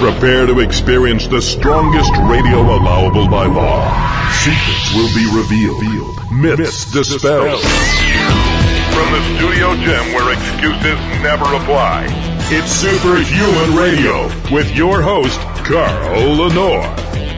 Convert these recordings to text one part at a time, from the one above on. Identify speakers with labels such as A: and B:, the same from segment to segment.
A: Prepare to experience the strongest radio allowable by law. Secrets will be revealed. Myths dispelled. From the studio gym where excuses never apply, it's Superhuman Radio with your host, Carl Lenore.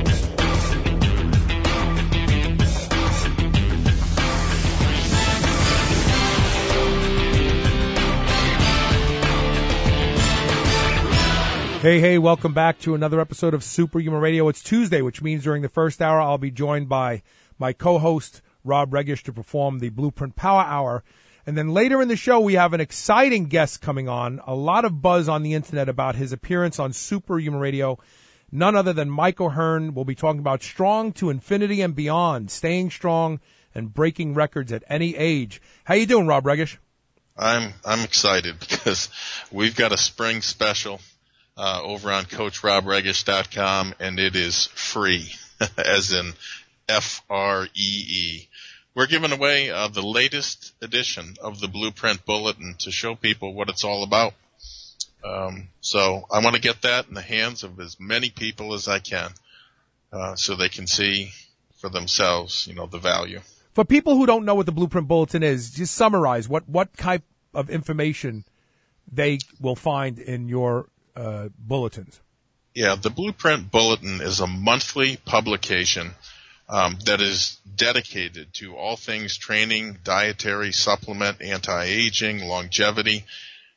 B: Hey, welcome back to another episode of Superhuman Radio. It's Tuesday, which means during the first hour I'll be joined by my co-host, Rob Regish, to perform the Blueprint Power Hour. And then later in the show, we have an exciting guest coming on. A lot of buzz on the internet about his appearance on Superhuman Radio. None other than Mike O'Hearn. We'll be talking about strong to infinity and beyond, staying strong and breaking records at any age. How you doing, Rob Regish?
C: I'm excited because we've got a spring special over on CoachRobRegish.com, and it is free, as in Free. We're giving away the latest edition of the Blueprint Bulletin to show people what it's all about. So I want to get that in the hands of as many people as I can, so they can see for themselves, the value.
B: For people who don't know what the Blueprint Bulletin is, just summarize what type of information they will find in your bulletins.
C: Yeah, the Blueprint Bulletin is a monthly publication that is dedicated to all things training, dietary, supplement, anti-aging, longevity,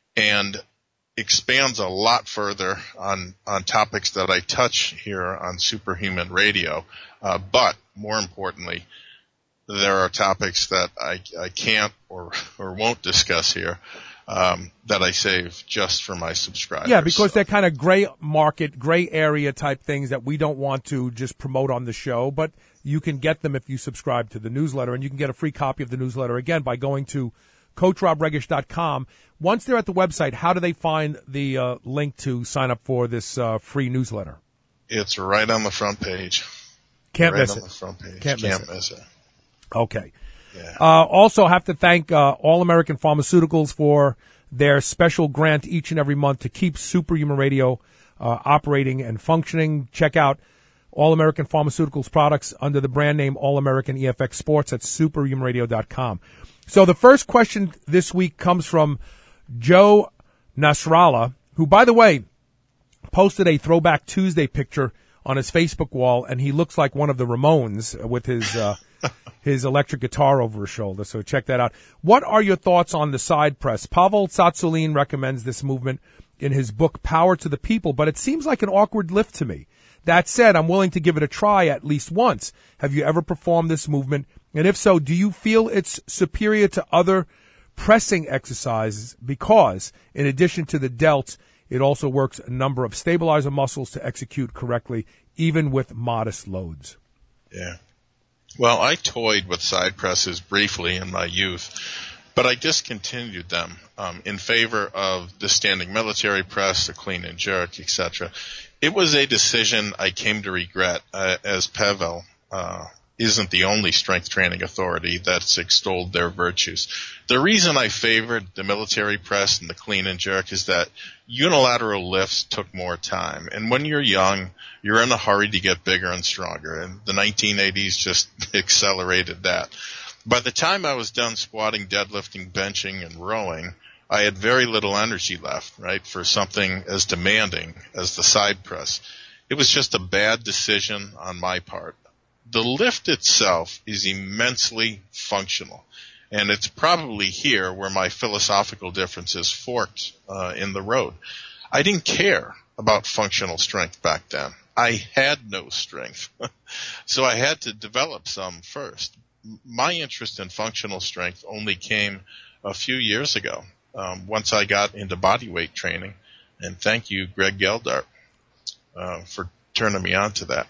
C: and expands a lot further on topics that I touch here on Superhuman Radio. But more importantly, there are topics that I can't or won't discuss here. That I save just for my subscribers.
B: Yeah, because they're kind of gray market, gray area type things that we don't want to just promote on the show, but you can get them if you subscribe to the newsletter, and you can get a free copy of the newsletter, again, by going to CoachRobRegish.com. Once they're at the website, how do they find the link to sign up for this free newsletter?
C: It's right on the front page.
B: Can't miss it.
C: Right on the front page.
B: Can't
C: miss it.
B: Okay.
C: Yeah.
B: Also have to thank All American Pharmaceuticals for their special grant each and every month to keep Superhuman Radio operating and functioning. Check out All American Pharmaceuticals products under the brand name All American EFX Sports at superhumanradio.com. So the first question this week comes from Joe Nasrallah, who, by the way, posted a Throwback Tuesday picture on his Facebook wall, and he looks like one of the Ramones with his his electric guitar over his shoulder. So check that out. What are your thoughts on the side press? Pavel Tsatsouline recommends this movement in his book Power to the People, but it seems like an awkward lift to me. That said, I'm willing to give it a try at least once. Have you ever performed this movement? And if so, do you feel it's superior to other pressing exercises? Because in addition to the delts, it also works a number of stabilizer muscles to execute correctly, even with modest loads.
C: Yeah. Well, I toyed with side presses briefly in my youth, but I discontinued them in favor of the standing military press, the clean and jerk, etc. It was a decision I came to regret, as Pavel isn't the only strength training authority that's extolled their virtues. The reason I favored the military press and the clean and jerk is that unilateral lifts took more time. And when you're young, you're in a hurry to get bigger and stronger. And the 1980s just accelerated that. By the time I was done squatting, deadlifting, benching, and rowing, I had very little energy left, right, for something as demanding as the side press. It was just a bad decision on my part. The lift itself is immensely functional, and it's probably here where my philosophical differences forked in the road. I didn't care about functional strength back then. I had no strength, so I had to develop some first. My interest in functional strength only came a few years ago, once I got into bodyweight training, and thank you, Greg Geldart, for turning me on to that.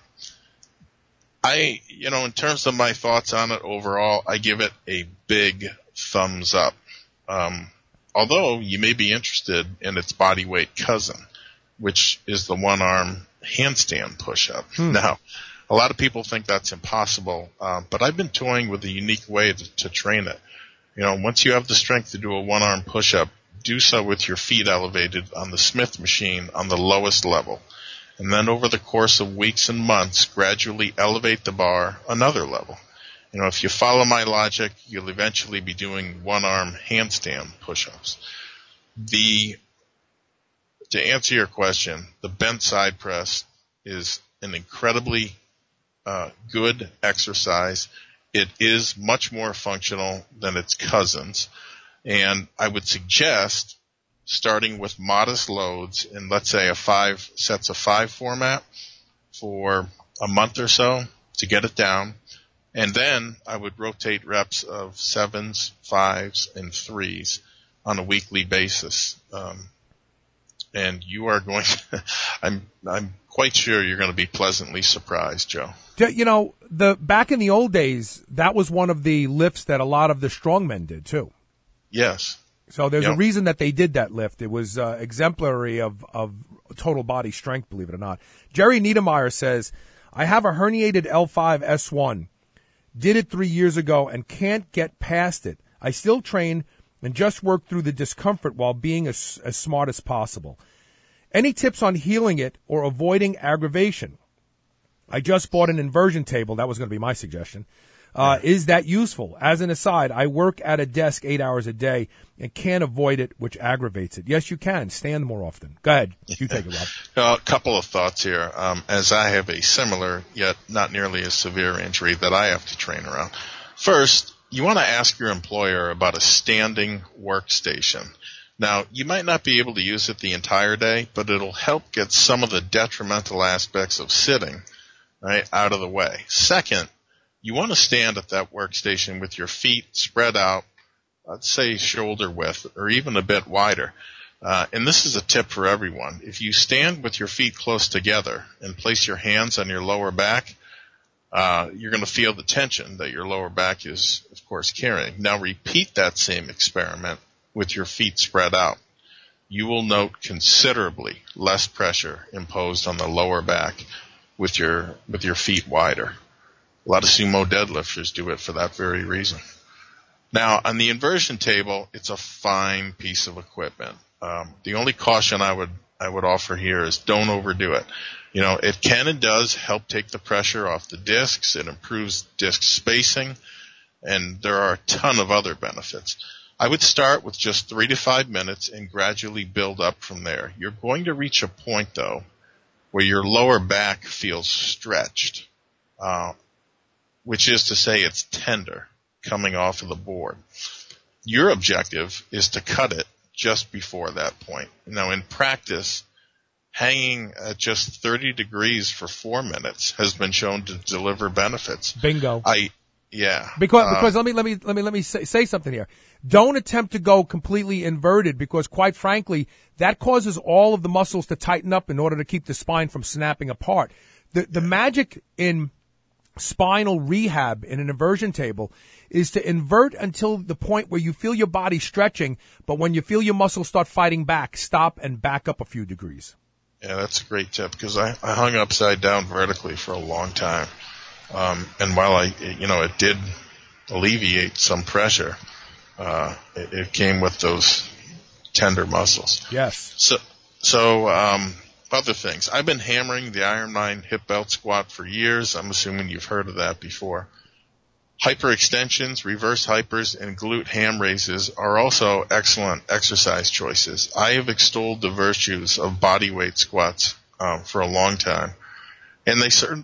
C: In terms of my thoughts on it overall, I give it a big thumbs up. Although you may be interested in its bodyweight cousin, which is the one-arm handstand push-up. Now, a lot of people think that's impossible, but I've been toying with a unique way to train it. Once you have the strength to do a one-arm push-up, do so with your feet elevated on the Smith machine on the lowest level. and then over the course of weeks and months, gradually elevate the bar another level. You know, if you follow my logic, you'll eventually be doing one-arm handstand push-ups. To answer your question, the bent side press is an incredibly good exercise. It is much more functional than its cousins, and I would suggest starting with modest loads in, let's say, a 5 sets of 5 format for a month or so to get it down. And then I would rotate reps of 7s, 5s, and 3s on a weekly basis. And you are going to, I'm quite sure you're going to be pleasantly surprised, Joe.
B: You know, back in the old days, that was one of the lifts that a lot of the strongmen did too.
C: Yes.
B: So there's a reason that they did that lift. It was exemplary of total body strength, believe it or not. Jerry Niedermeyer says, I have a herniated L5 S1. Did it 3 years ago and can't get past it. I still train and just work through the discomfort while being as smart as possible. Any tips on healing it or avoiding aggravation? I just bought an inversion table. That was going to be my suggestion. Is that useful? As an aside, I work at a desk 8 hours a day and can't avoid it, which aggravates it. Yes, you can. Stand more often. Go ahead. You take it, Rob.
C: A couple of thoughts here. As I have a similar, yet not nearly as severe injury that I have to train around. First, you want to ask your employer about a standing workstation. Now, you might not be able to use it the entire day, but it'll help get some of the detrimental aspects of sitting, right, out of the way. Second, you want to stand at that workstation with your feet spread out, I'd say shoulder width, or even a bit wider. And this is a tip for everyone. If you stand with your feet close together and place your hands on your lower back, you're going to feel the tension that your lower back is, of course, carrying. Now repeat that same experiment with your feet spread out. You will note considerably less pressure imposed on the lower back with your feet wider. A lot of sumo deadlifters do it for that very reason. Now, on the inversion table, it's a fine piece of equipment. The only caution I would offer here is don't overdo it. You know, it can and does help take the pressure off the discs. It improves disc spacing, and there are a ton of other benefits. I would start with just 3 to 5 minutes and gradually build up from there. You're going to reach a point, though, where your lower back feels stretched, which is to say it's tender coming off of the board. Your objective is to cut it just before that point. Now, in practice, hanging at just 30 degrees for 4 minutes has been shown to deliver benefits.
B: Bingo.
C: Because
B: let me say something here. Don't attempt to go completely inverted because, quite frankly, that causes all of the muscles to tighten up in order to keep the spine from snapping apart. The magic in spinal rehab in an inversion table is to invert until the point where you feel your body stretching, but when you feel your muscles start fighting back, stop and back up a few degrees.
C: Yeah, that's a great tip because I hung upside down vertically for a long time. And while it did alleviate some pressure, it came with those tender muscles.
B: Yes.
C: So other things. I've been hammering the Ironmind hip belt squat for years. I'm assuming you've heard of that before. Hyperextensions, reverse hypers, and glute ham raises are also excellent exercise choices. I have extolled the virtues of bodyweight squats for a long time, and they certainly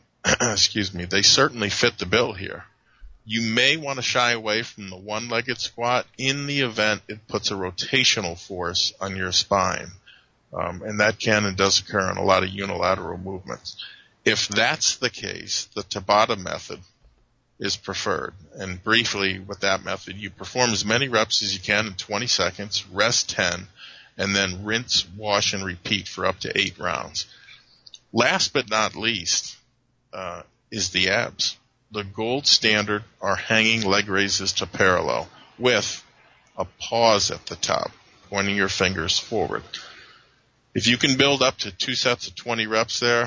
C: fit the bill here. You may want to shy away from the one-legged squat in the event it puts a rotational force on your spine, and that can and does occur in a lot of unilateral movements. If that's the case, the Tabata method is preferred. And briefly, with that method, you perform as many reps as you can in 20 seconds, rest 10, and then rinse, wash, and repeat for up to 8 rounds. Last but not least is the abs. The gold standard are hanging leg raises to parallel with a pause at the top, pointing your fingers forward. If you can build up to 2 sets of 20 reps there,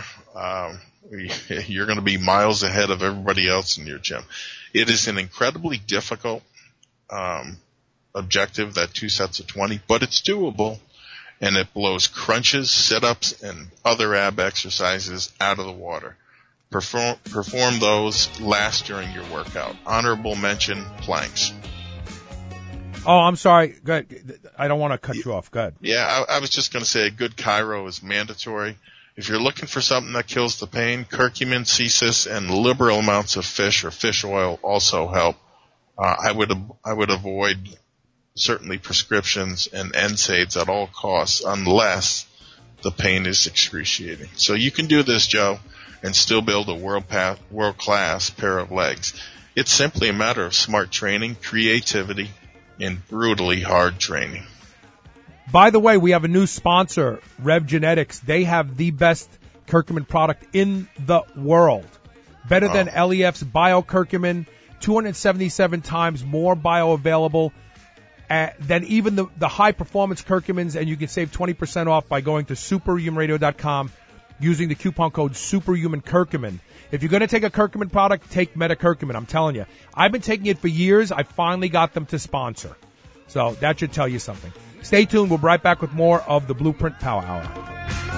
C: you're going to be miles ahead of everybody else in your gym. It is an incredibly difficult objective, that 2 sets of 20, but it's doable. and it blows crunches, sit-ups, and other ab exercises out of the water. Perform those last during your workout. Honorable mention, planks.
B: Oh, I'm sorry. Go ahead. I don't want to cut you off. Go ahead.
C: Yeah, I was just going to say a good chiro is mandatory. If you're looking for something that kills the pain, curcumin, CSIS, and liberal amounts of fish or fish oil also help. I would avoid certainly prescriptions and NSAIDs at all costs unless the pain is excruciating. So you can do this, Joe, and still build a world-class pair of legs. It's simply a matter of smart training, creativity, and brutally hard training.
B: By the way, we have a new sponsor, Rev Genetics. They have the best curcumin product in the world. Better than LEF's BioCurcumin, 277 times more bioavailable than even the high-performance curcumins, and you can save 20% off by going to superhumanradio.com using the coupon code SUPERHUMANCURCUMIN. If you're going to take a curcumin product, take Metacurcumin. I'm telling you. I've been taking it for years. I finally got them to sponsor. So that should tell you something. Stay tuned. We'll be right back with more of the Blueprint Power Hour.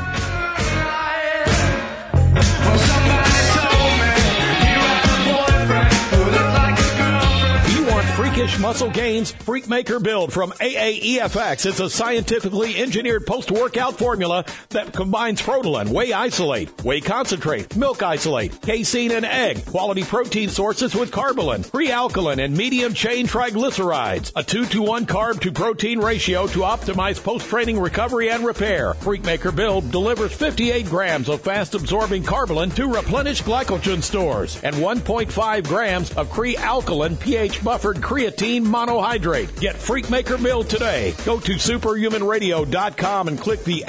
D: Freakish muscle gains, Freakmaker Build from AAEFX. It's a scientifically engineered post-workout formula that combines Protolan, whey isolate, whey concentrate, milk isolate, casein, and egg, quality protein sources with Carbolin, free alkaline, and medium-chain triglycerides. A 2-to-1 carb-to-protein ratio to optimize post-training recovery and repair. Freakmaker Build delivers 58 grams of fast-absorbing Carbolin to replenish glycogen stores and 1.5 grams of Cree-alkaline pH-buffered creatine monohydrate. Get Freakmaker Build today. Go to superhumanradio.com and click the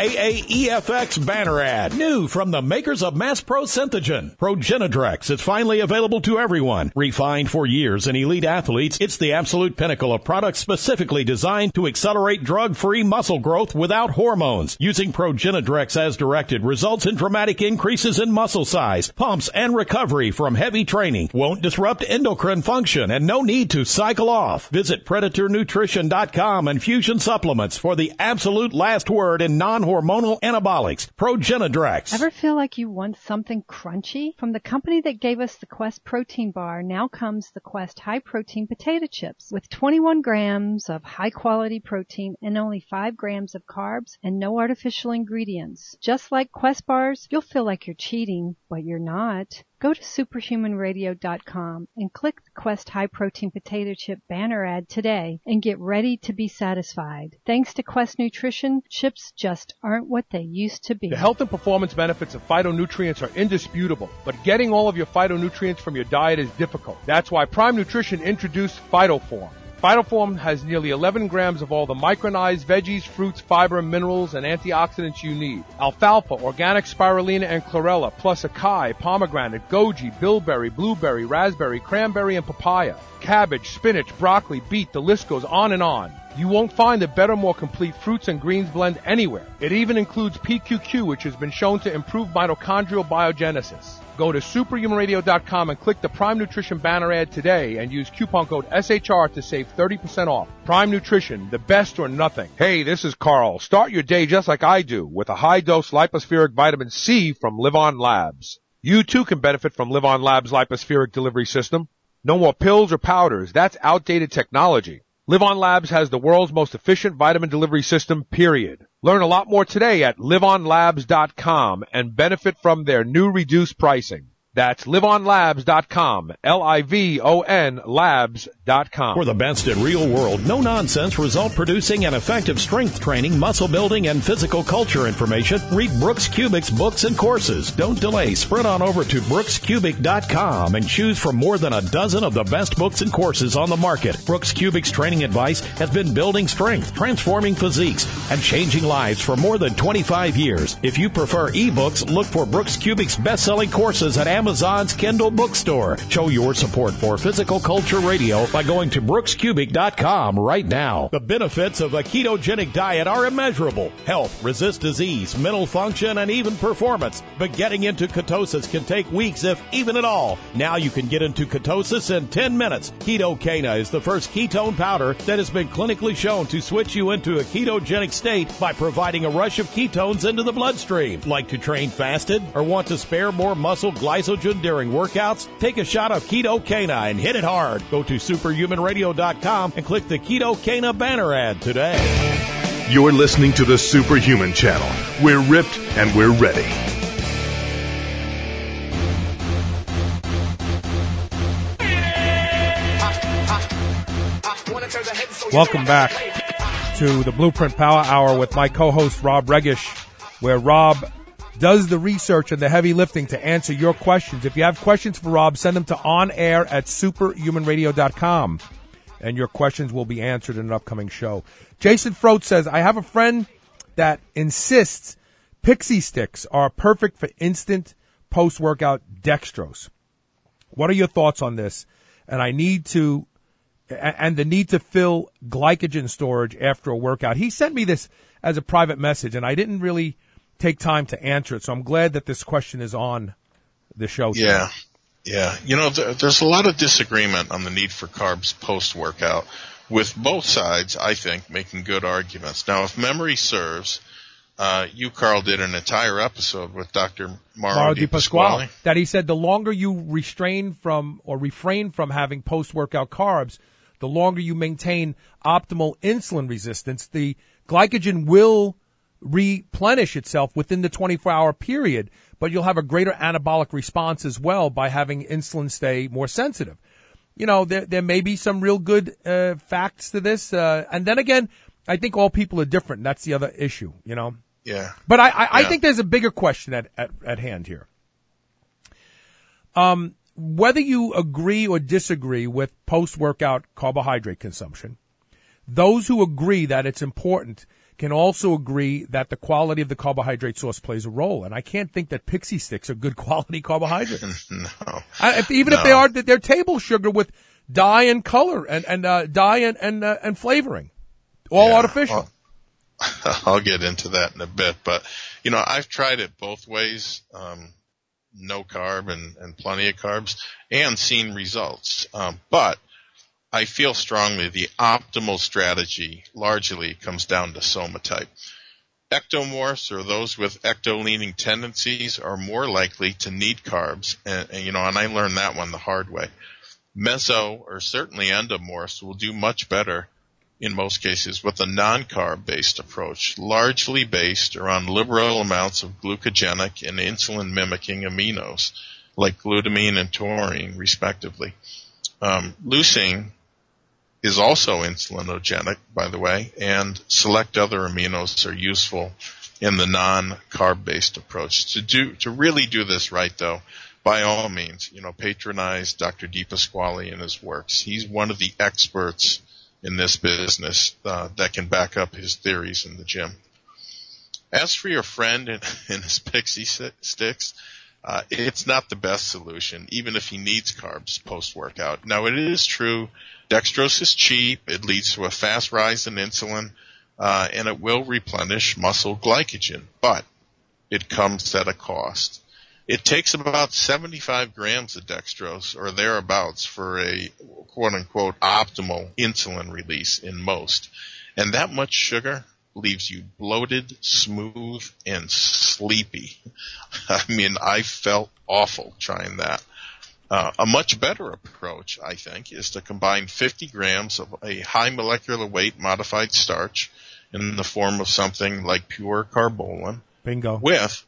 D: AAEFX banner ad. New from the makers of Mass Pro Synthogen, Progenadrex is finally available to everyone. Refined for years in elite athletes, it's the absolute pinnacle of products specifically designed to accelerate drug-free muscle growth without hormones. Using Progenadrex as directed results in dramatic increases in muscle size, pumps, and recovery from heavy training. Won't disrupt endocrine function and no need to cycle off. Visit PredatorNutrition.com and Fusion Supplements for the absolute last word in non-hormonal anabolics. Progenadrex.
E: Ever feel like you want something crunchy? From the company that gave us the Quest protein bar, now comes the Quest high protein potato chips with 21 grams of high quality protein and only 5 grams of carbs and no artificial ingredients. Just like Quest bars, you'll feel like you're cheating, but you're not. Go to superhumanradio.com and click the Quest High Protein Potato Chip banner ad today and get ready to be satisfied. Thanks to Quest Nutrition, chips just aren't what they used to be.
B: The health and performance benefits of phytonutrients are indisputable, but getting all of your phytonutrients from your diet is difficult. That's why Prime Nutrition introduced PhytoForm. PhytoForm has nearly 11 grams of all the micronized veggies, fruits, fiber, minerals, and antioxidants you need. Alfalfa, organic spirulina, and chlorella, plus acai, pomegranate, goji, bilberry, blueberry, raspberry, cranberry, and papaya. Cabbage, spinach, broccoli, beet, the list goes on and on. You won't find a better, more complete fruits and greens blend anywhere. It even includes PQQ, which has been shown to improve mitochondrial biogenesis. Go to superhumanradio.com and click the Prime Nutrition banner ad today and use coupon code SHR to save 30% off. Prime Nutrition, the best or nothing. Hey, this is Carl. Start your day just like I do with a high-dose lipospheric vitamin C from Live On Labs. You too can benefit from Live On Labs' lipospheric delivery system. No more pills or powders. That's outdated technology. Live On Labs has the world's most efficient vitamin delivery system, period. Learn a lot more today at liveonlabs.com and benefit from their new reduced pricing. That's liveonlabs.com, Livon labs.com.
D: For the best in real world, no nonsense, result producing and effective strength training, muscle building, and physical culture information, read Brooks Kubic's books and courses. Don't delay. Sprint on over to brookskubic.com and choose from more than a dozen of the best books and courses on the market. Brooks Kubic's training advice has been building strength, transforming physiques, and changing lives for more than 25 years. If you prefer ebooks, look for Brooks Kubic's best-selling courses at Amazon's Kindle bookstore. Show your support for Physical Culture Radio by going to brookscubic.com right now. The benefits of a ketogenic diet are immeasurable. Health, resist disease, mental function, and even performance. But getting into ketosis can take weeks, if even at all. Now you can get into ketosis in 10 minutes. Ketocana is the first ketone powder that has been clinically shown to switch you into a ketogenic state by providing a rush of ketones into the bloodstream. Like to train fasted or want to spare more muscle glycogen during workouts? Take a shot of Ketocana and hit it hard. Go to superhumanradio.com and click the Ketocana banner ad today.
A: You're listening to the Superhuman Channel. We're ripped and we're ready.
B: Welcome back to the Blueprint Power Hour with my co-host Rob Regish, where Rob does the research and the heavy lifting to answer your questions. If you have questions for Rob, send them to onair@superhumanradio.com, and your questions will be answered in an upcoming show. Jason Froat says, I have a friend that insists Pixie Sticks are perfect for instant post-workout dextrose. What are your thoughts on this? And the need to fill glycogen storage after a workout. He sent me this as a private message, and I didn't really take time to answer it, so I'm glad that this question is on the show today.
C: Yeah. You know, there's a lot of disagreement on the need for carbs post-workout, with both sides, I think, making good arguments. Now, if memory serves, you, Carl, did an entire episode with Dr. Mauro Di Pasquale.
B: That he said the longer you refrain from having post-workout carbs, the longer you maintain optimal insulin resistance, the glycogen will replenish itself within the 24-hour period, but you'll have a greater anabolic response as well by having insulin stay more sensitive. You know, there may be some real good facts to this. And then again, I think all people are different. And that's the other issue, you know.
C: Yeah.
B: But I think there's a bigger question at hand here. Whether you agree or disagree with post-workout carbohydrate consumption, those who agree that it's important can also agree that the quality of the carbohydrate source plays a role. And I can't think that Pixie Sticks are good quality carbohydrates.
C: No.
B: If they are, they're table sugar with dye and color and dye and flavoring, all artificial.
C: I'll get into that in a bit, but you know, I've tried it both ways, no carb and plenty of carbs, and seen results. But I feel strongly the optimal strategy largely comes down to soma type. Ectomorphs, or those with ecto-leaning tendencies, are more likely to need carbs, and I learned that one the hard way. Meso, or certainly endomorphs, will do much better in most cases with a non-carb based approach, largely based around liberal amounts of glucogenic and insulin mimicking aminos like glutamine and taurine respectively. Leucine is also insulinogenic, by the way, and select other aminos are useful in the non-carb based approach. To really do this right, though, by all means, patronize Dr. Di Pasquale and his works. He's one of the experts in this business that can back up his theories in the gym. As for your friend and his Pixie Sticks, it's not the best solution, even if he needs carbs post-workout. Now, it is true, dextrose is cheap, it leads to a fast rise in insulin, and it will replenish muscle glycogen, but it comes at a cost. It takes about 75 grams of dextrose or thereabouts for a quote-unquote optimal insulin release in most. And that much sugar leaves you bloated, smooth, and sleepy. I mean, I felt awful trying that. A much better approach, I think, is to combine 50 grams of a high molecular weight modified starch in the form of something like pure carbolin.
B: Bingo.
C: With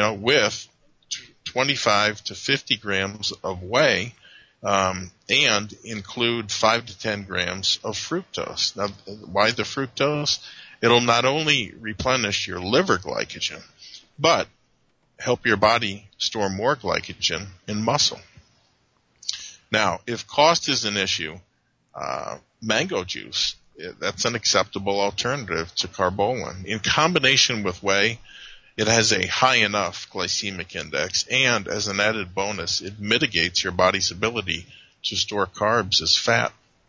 C: 25 to 50 grams of whey, and include 5 to 10 grams of fructose. Now, why the fructose? It'll not only replenish your liver glycogen, but help your body store more glycogen in muscle. Now, if cost is an issue, mango juice, that's an acceptable alternative to carbolin. In combination with whey, It has a high enough glycemic index, and as an added bonus, it mitigates your body's ability to store carbs as fat.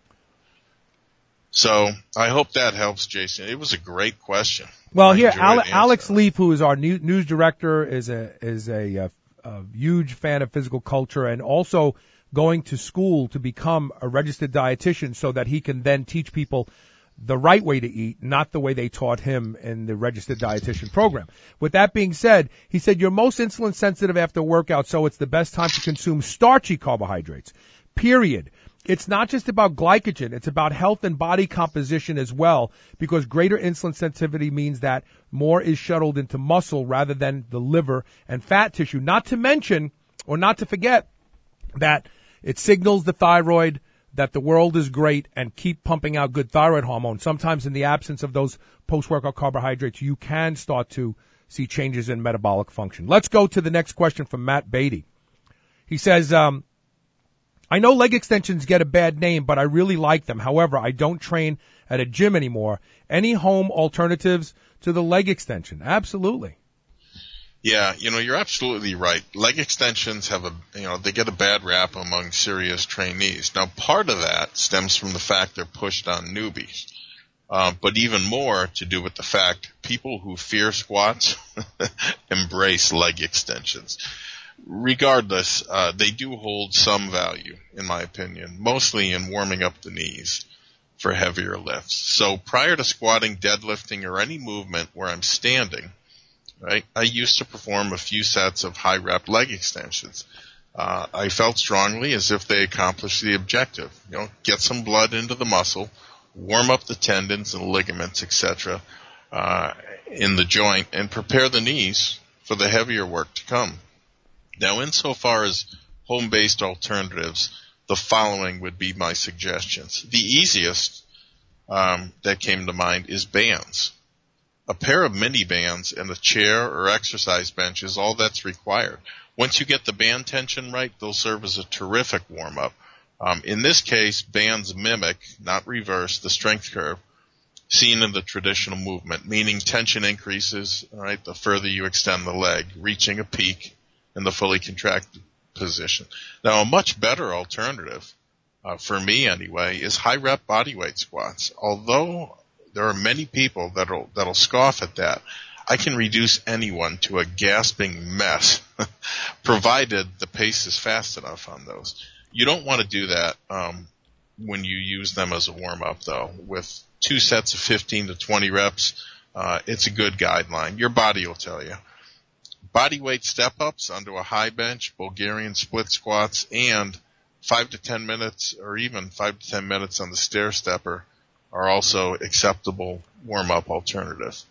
C: So I hope that helps, Jason. It was a great question.
B: Well, here, Alex Leaf, who is our news director, is a huge fan of physical culture and also going to school to become a registered dietitian so that he can then teach people the right way to eat, not the way they taught him in the registered dietitian program. With that being said, he said, you're most insulin sensitive after workout, so it's the best time to consume starchy carbohydrates, period. It's not just about glycogen. It's about health and body composition as well, because greater insulin sensitivity means that more is shuttled into muscle rather than the liver and fat tissue. Not to mention, or not to forget, that it signals the thyroid that the world is great and keep pumping out good thyroid hormone. Sometimes in the absence of those post-workout carbohydrates, you can start to see changes in metabolic function. Let's go to the next question from Matt Beatty. He says, I know leg extensions get a bad name, but I really like them. However, I don't train at a gym anymore. Any home alternatives to the leg extension? Absolutely.
C: Yeah, you're absolutely right. Leg extensions they get a bad rap among serious trainees. Now, part of that stems from the fact they're pushed on newbies. But even more to do with the fact people who fear squats embrace leg extensions. Regardless, they do hold some value, in my opinion, mostly in warming up the knees for heavier lifts. So prior to squatting, deadlifting, or any movement where I'm standing, right, I used to perform a few sets of high-rep leg extensions. I felt strongly as if they accomplished the objective. Get some blood into the muscle, warm up the tendons and ligaments, etc., in the joint, and prepare the knees for the heavier work to come. Now, insofar as home-based alternatives, the following would be my suggestions. The easiest that came to mind is bands. A pair of mini bands and a chair or exercise bench is all that's required. Once you get the band tension right, they'll serve as a terrific warm-up. In this case, bands mimic, not reverse, the strength curve seen in the traditional movement, meaning tension increases, all right, the further you extend the leg, reaching a peak in the fully contracted position. Now, a much better alternative, for me anyway, is high-rep bodyweight squats. Although there are many people that'll scoff at that, I can reduce anyone to a gasping mess, provided the pace is fast enough on those. You don't want to do that when you use them as a warm-up, though. With 2 sets of 15 to 20 reps, it's a good guideline. Your body will tell you. Bodyweight step-ups onto a high bench, Bulgarian split squats, and 5 to 10 minutes or even 5 to 10 minutes on the stair stepper are also acceptable warm-up alternatives.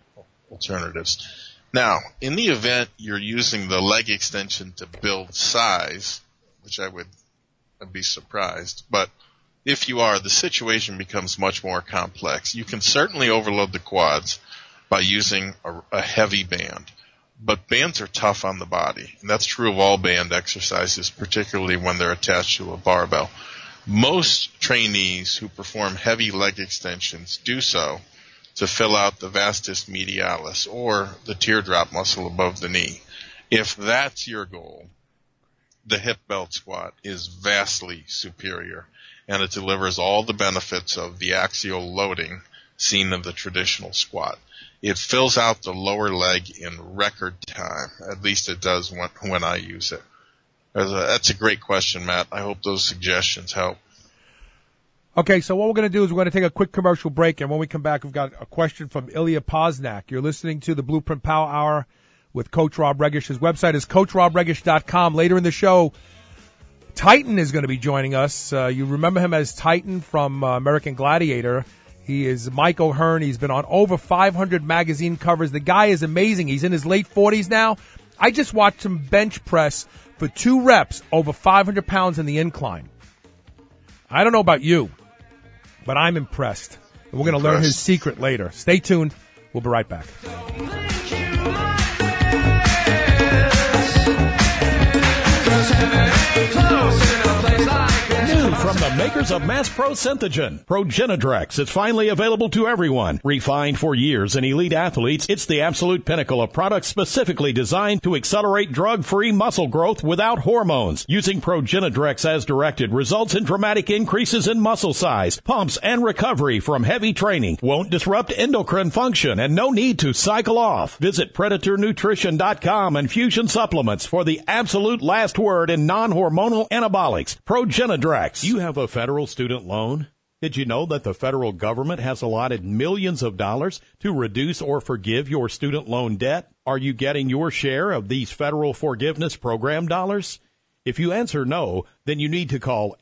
C: Now, in the event you're using the leg extension to build size, which I'd be surprised, but if you are, the situation becomes much more complex. You can certainly overload the quads by using a heavy band. But bands are tough on the body, and that's true of all band exercises, particularly when they're attached to a barbell. Most trainees who perform heavy leg extensions do so to fill out the vastus medialis, or the teardrop muscle above the knee. If that's your goal, the hip belt squat is vastly superior, and it delivers all the benefits of the axial loading seen in the traditional squat. It fills out the lower leg in record time. At least it does when I use it. That's a great question, Matt. I hope those suggestions help.
B: Okay, so what we're going to do is we're going to take a quick commercial break, and when we come back, we've got a question from Ilya Posnak. You're listening to the Blueprint Power Hour with Coach Rob Regish. His website is CoachRobRegish.com. Later in the show, Titan is going to be joining us. You remember him as Titan from American Gladiator. He is Mike O'Hearn. He's been on over 500 magazine covers. The guy is amazing. He's in his late 40s now. I just watched him bench press for 2 reps over 500 pounds in the incline. I don't know about you, but I'm impressed. And we're going to learn his secret later. Stay tuned. We'll be right back.
D: New from the The makers of Mass Pro Synthogen, Progenadrex, is finally available to everyone. Refined for years in elite athletes, it's the absolute pinnacle of products specifically designed to accelerate drug-free muscle growth without hormones. Using Progenadrex as directed results in dramatic increases in muscle size, pumps, and recovery from heavy training. Won't disrupt endocrine function and no need to cycle off. Visit PredatorNutrition.com and Fusion Supplements for the absolute last word in non-hormonal anabolics. Progenadrex. You have a federal student loan? Did you know that the federal government has allotted millions of dollars to reduce or forgive your student loan debt? Are you getting your share of these federal forgiveness program dollars? If you answer no, then you need to call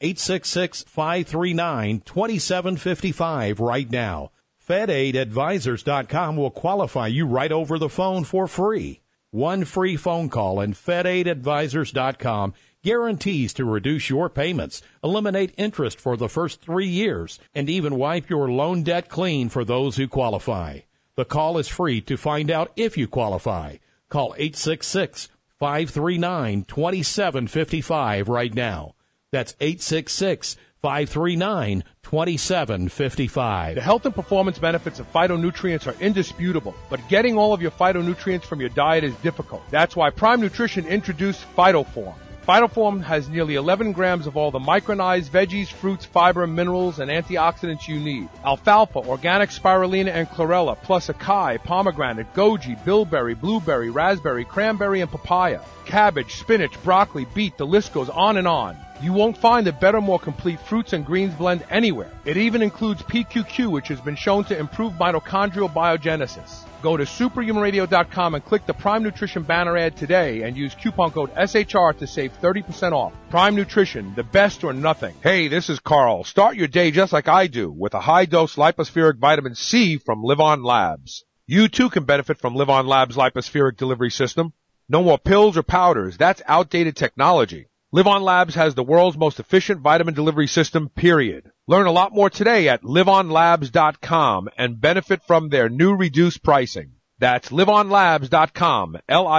D: 866-539-2755 right now. FedAidAdvisors.com will qualify you right over the phone for free. One free phone call and FedAidAdvisors.com guarantees to reduce your payments, eliminate interest for the first 3 years, and even wipe your loan debt clean for those who qualify. The call is free to find out if you qualify. Call 866-539-2755 right now. That's 866-539-2755.
B: The health and performance benefits of phytonutrients are indisputable, but getting all of your phytonutrients from your diet is difficult. That's why Prime Nutrition introduced PhytoForm. PhytoForm has nearly 11 grams of all the micronized veggies, fruits, fiber, minerals, and antioxidants you need. Alfalfa, organic spirulina, and chlorella, plus acai, pomegranate, goji, bilberry, blueberry, raspberry, cranberry, and papaya. Cabbage, spinach, broccoli, beet, the list goes on and on. You won't find a better, more complete fruits and greens blend anywhere. It even includes PQQ, which has been shown to improve mitochondrial biogenesis. Go to superhumanradio.com and click the Prime Nutrition banner ad today and use coupon code SHR to save 30% off. Prime Nutrition, the best or nothing. Hey, this is Carl. Start your day just like I do with a high-dose lipospheric vitamin C from Live On Labs. You too can benefit from Live On Labs' lipospheric delivery system. No more pills or powders. That's outdated technology. Live On Labs has the world's most efficient vitamin delivery system, period. Learn a lot more today at liveonlabs.com and benefit from their new reduced pricing. That's liveonlabs.com,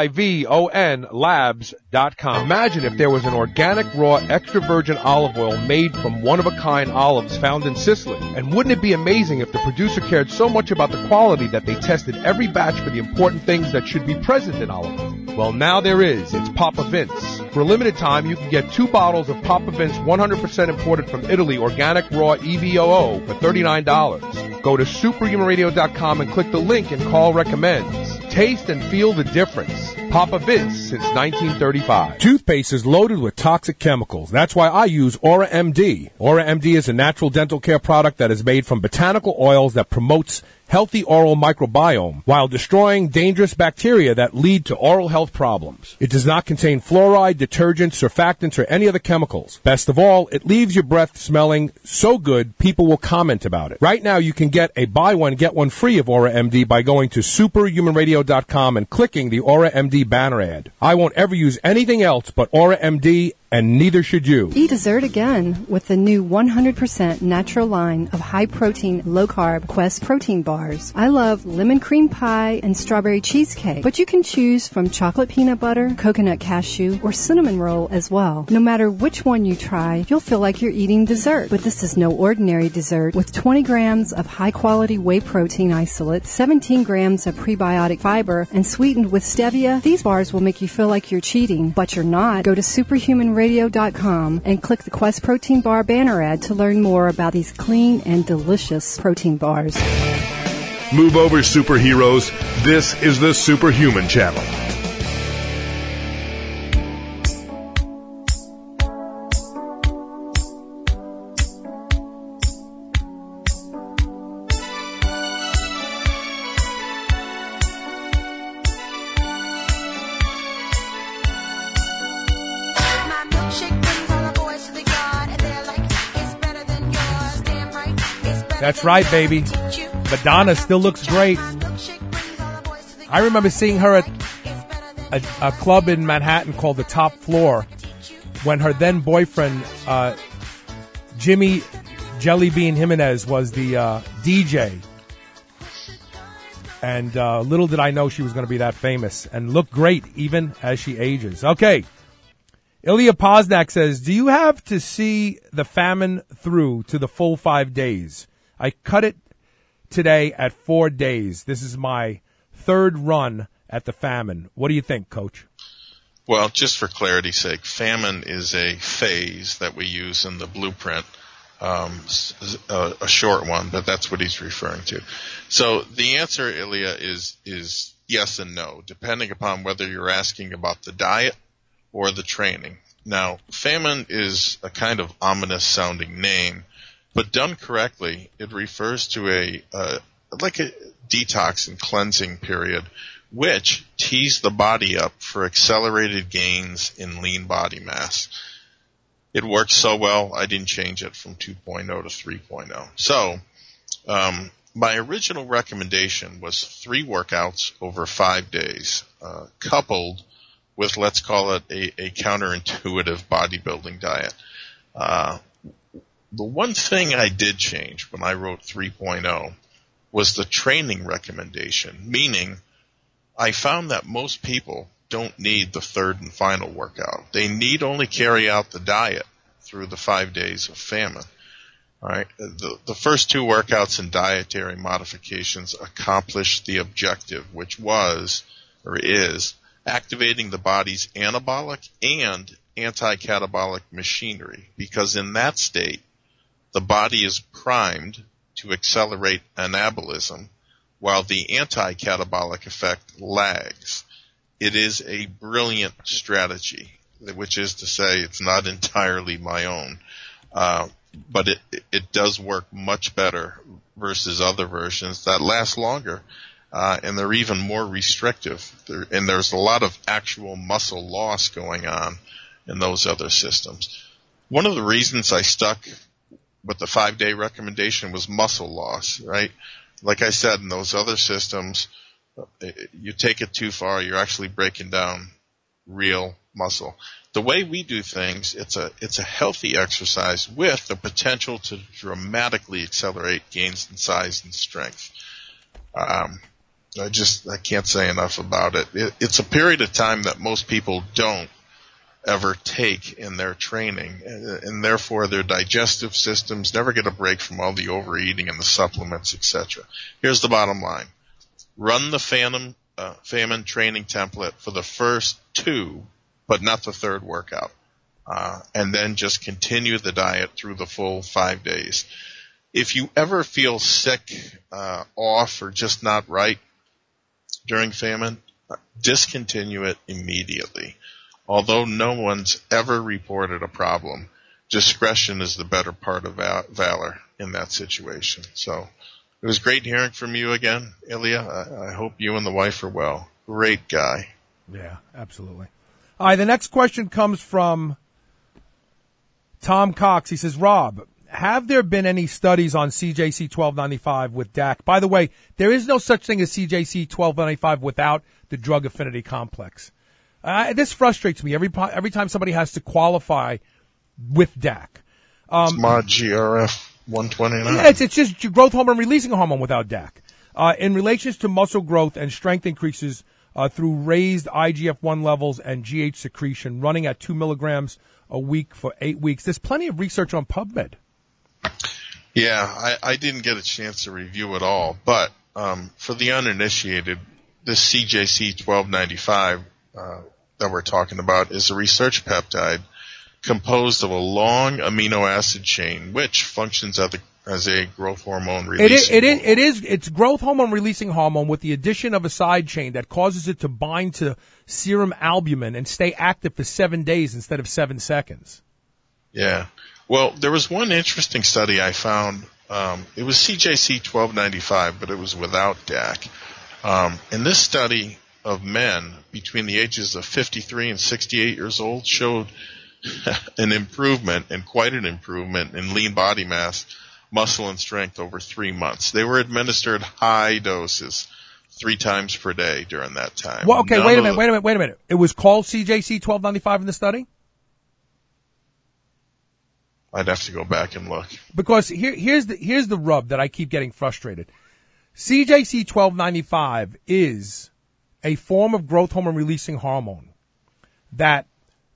B: Livon labs.com. Imagine if there was an organic, raw, extra virgin olive oil made from one-of-a-kind olives found in Sicily. And wouldn't it be amazing if the producer cared so much about the quality that they tested every batch for the important things that should be present in olive oil? Well, now there is. It's Papa Vince. For a limited time, you can get 2 bottles of Papa Vince 100% imported from Italy organic raw EVOO for $39. Go to superhumanradio.com and click the link and call recommends. Taste and feel the difference. Papa Vince since 1935.
F: Toothpaste is loaded with toxic chemicals. That's why I use Aura MD. Aura MD is a natural dental care product that is made from botanical oils that promotes healthy oral microbiome while destroying dangerous bacteria that lead to oral health problems. It does not contain fluoride, detergents, surfactants, or any other chemicals. Best of all, it leaves your breath smelling so good people will comment about it. Right now, you can get a buy one, get one free of Aura MD by going to superhumanradio.com and clicking the Aura MD banner ad. I won't ever use anything else but Aura MD, and neither should you.
E: Eat dessert again with the new 100% natural line of high-protein, low-carb Quest protein bars. I love lemon cream pie and strawberry cheesecake, but you can choose from chocolate peanut butter, coconut cashew, or cinnamon roll as well. No matter which one you try, you'll feel like you're eating dessert. But this is no ordinary dessert. With 20 grams of high-quality whey protein isolate, 17 grams of prebiotic fiber, and sweetened with stevia, these bars will make you feel like you're cheating, but you're not. Go to superhumanradio.com and click the Quest Protein Bar banner ad to learn more about these clean and delicious protein bars.
A: Move over, superheroes. This is the Superhuman Channel.
B: That's right, baby. Madonna still looks great. I remember seeing her at a club in Manhattan called the Top Floor when her then boyfriend, Jimmy Jellybean Jimenez, was the DJ. And little did I know she was going to be that famous and look great even as she ages. Okay. Ilya Poznak says, do you have to see the famine through to the full 5 days? I cut it today at 4 days. This is my third run at the famine. What do you think, Coach?
C: Well, just for clarity's sake, famine is a phase that we use in the blueprint, a short one, but that's what he's referring to. So the answer, Ilya, is yes and no, depending upon whether you're asking about the diet or the training. Now, famine is a kind of ominous sounding name, but done correctly, it refers to like a detox and cleansing period, which tees the body up for accelerated gains in lean body mass. It works so well, I didn't change it from 2.0 to 3.0. So, my original recommendation was 3 workouts over 5 days, coupled with, let's call it, a counterintuitive bodybuilding diet. The one thing I did change when I wrote 3.0 was the training recommendation, meaning I found that most people don't need the third and final workout. They need only carry out the diet through the 5 days of famine. All right. The first 2 workouts and dietary modifications accomplished the objective, which was, or is, activating the body's anabolic and anti-catabolic machinery, because in that state, the body is primed to accelerate anabolism while the anti-catabolic effect lags. It is a brilliant strategy, which is to say it's not entirely my own, but it does work much better versus other versions that last longer, and they're even more restrictive. And there's a lot of actual muscle loss going on in those other systems. One of the reasons I stuck with the 5-day recommendation was muscle loss, right? Like I said, in those other systems, you take it too far, you're actually breaking down real muscle. The way we do things, it's a healthy exercise with the potential to dramatically accelerate gains in size and strength. I can't say enough about it. It's a period of time that most people don't ever take in their training, and therefore their digestive systems never get a break from all the overeating and the supplements, etc. Here's the bottom line. Run the famine training template for the first 2, but not the third workout, and then just continue the diet through the full 5 days. If you ever feel sick, off, or just not right during famine, discontinue it immediately. Although no one's ever reported a problem, discretion is the better part of valor in that situation. So it was great hearing from you again, Ilya. I hope you and the wife are well. Great guy.
B: Yeah, absolutely. All right, the next question comes from Tom Cox. He says, Rob, have there been any studies on CJC 1295 with DAC? By the way, there is no such thing as CJC 1295 without the drug affinity complex. This frustrates me every time somebody has to qualify with DAC.
C: It's mod GRF 129.
B: Yeah, it's just growth hormone releasing hormone without DAC. In relation to muscle growth and strength increases through raised IGF-1 levels and GH secretion, running at 2 milligrams a week for 8 weeks. There's plenty of research on PubMed.
C: Yeah, I didn't get a chance to review it all, but for the uninitiated, this CJC 1295 that we're talking about is a research peptide composed of a long amino acid chain, which functions as a growth hormone releasing hormone.
B: It's growth hormone releasing hormone with the addition of a side chain that causes it to bind to serum albumin and stay active for 7 days instead of 7 seconds.
C: Yeah. Well, there was one interesting study I found. It was CJC 1295, but it was without DAC. And this study of men between the ages of 53 and 68 years old showed an improvement, and quite an improvement, in lean body mass, muscle, and strength over 3 months. They were administered high doses 3 times per day during that time.
B: Well, okay, wait a minute. It was called CJC 1295 in the study?
C: I'd have to go back and look.
B: Because here's the rub that I keep getting frustrated. CJC 1295 is a form of growth hormone releasing hormone that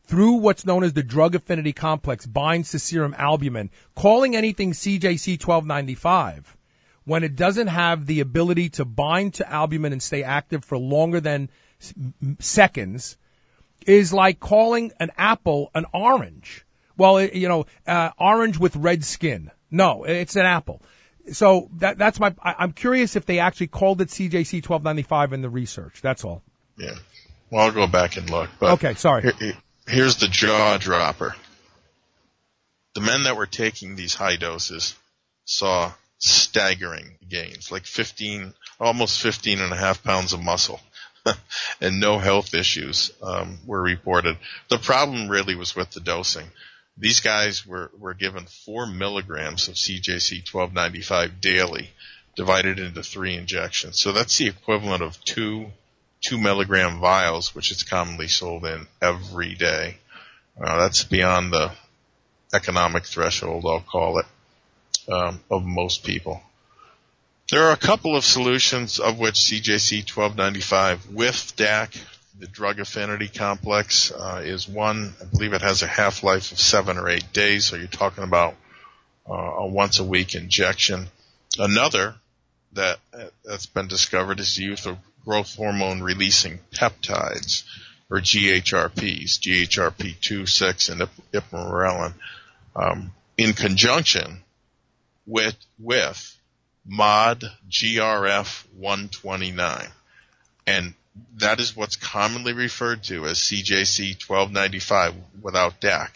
B: through what's known as the drug affinity complex, binds to serum albumin, calling anything CJC 1295 when it doesn't have the ability to bind to albumin and stay active for longer than seconds is like calling an apple an orange. Well, orange with red skin. No, it's an apple. So that's I'm curious if they actually called it CJC 1295 in the research. That's all.
C: Yeah. Well, I'll go back and look. But
B: okay, sorry.
C: Here's the jaw dropper. The men that were taking these high doses saw staggering gains, like almost 15 and a half pounds of muscle, and no health issues were reported. The problem really was with the dosing. These guys were given 4 milligrams of CJC 1295 daily, divided into 3 injections. So that's the equivalent of 2 milligram vials, which is commonly sold in every day. That's beyond the economic threshold, I'll call it, of most people. There are a couple of solutions, of which CJC 1295 with DAC, the drug affinity complex, is one. I believe it has a half-life of 7 or 8 days, so you're talking about a once-a-week injection. Another that's been discovered is the use of growth hormone-releasing peptides, or GHRPs, GHRP2, 6, and ipamorelin, in conjunction with MOD GRF 129. And that is what's commonly referred to as CJC 1295 without DAC.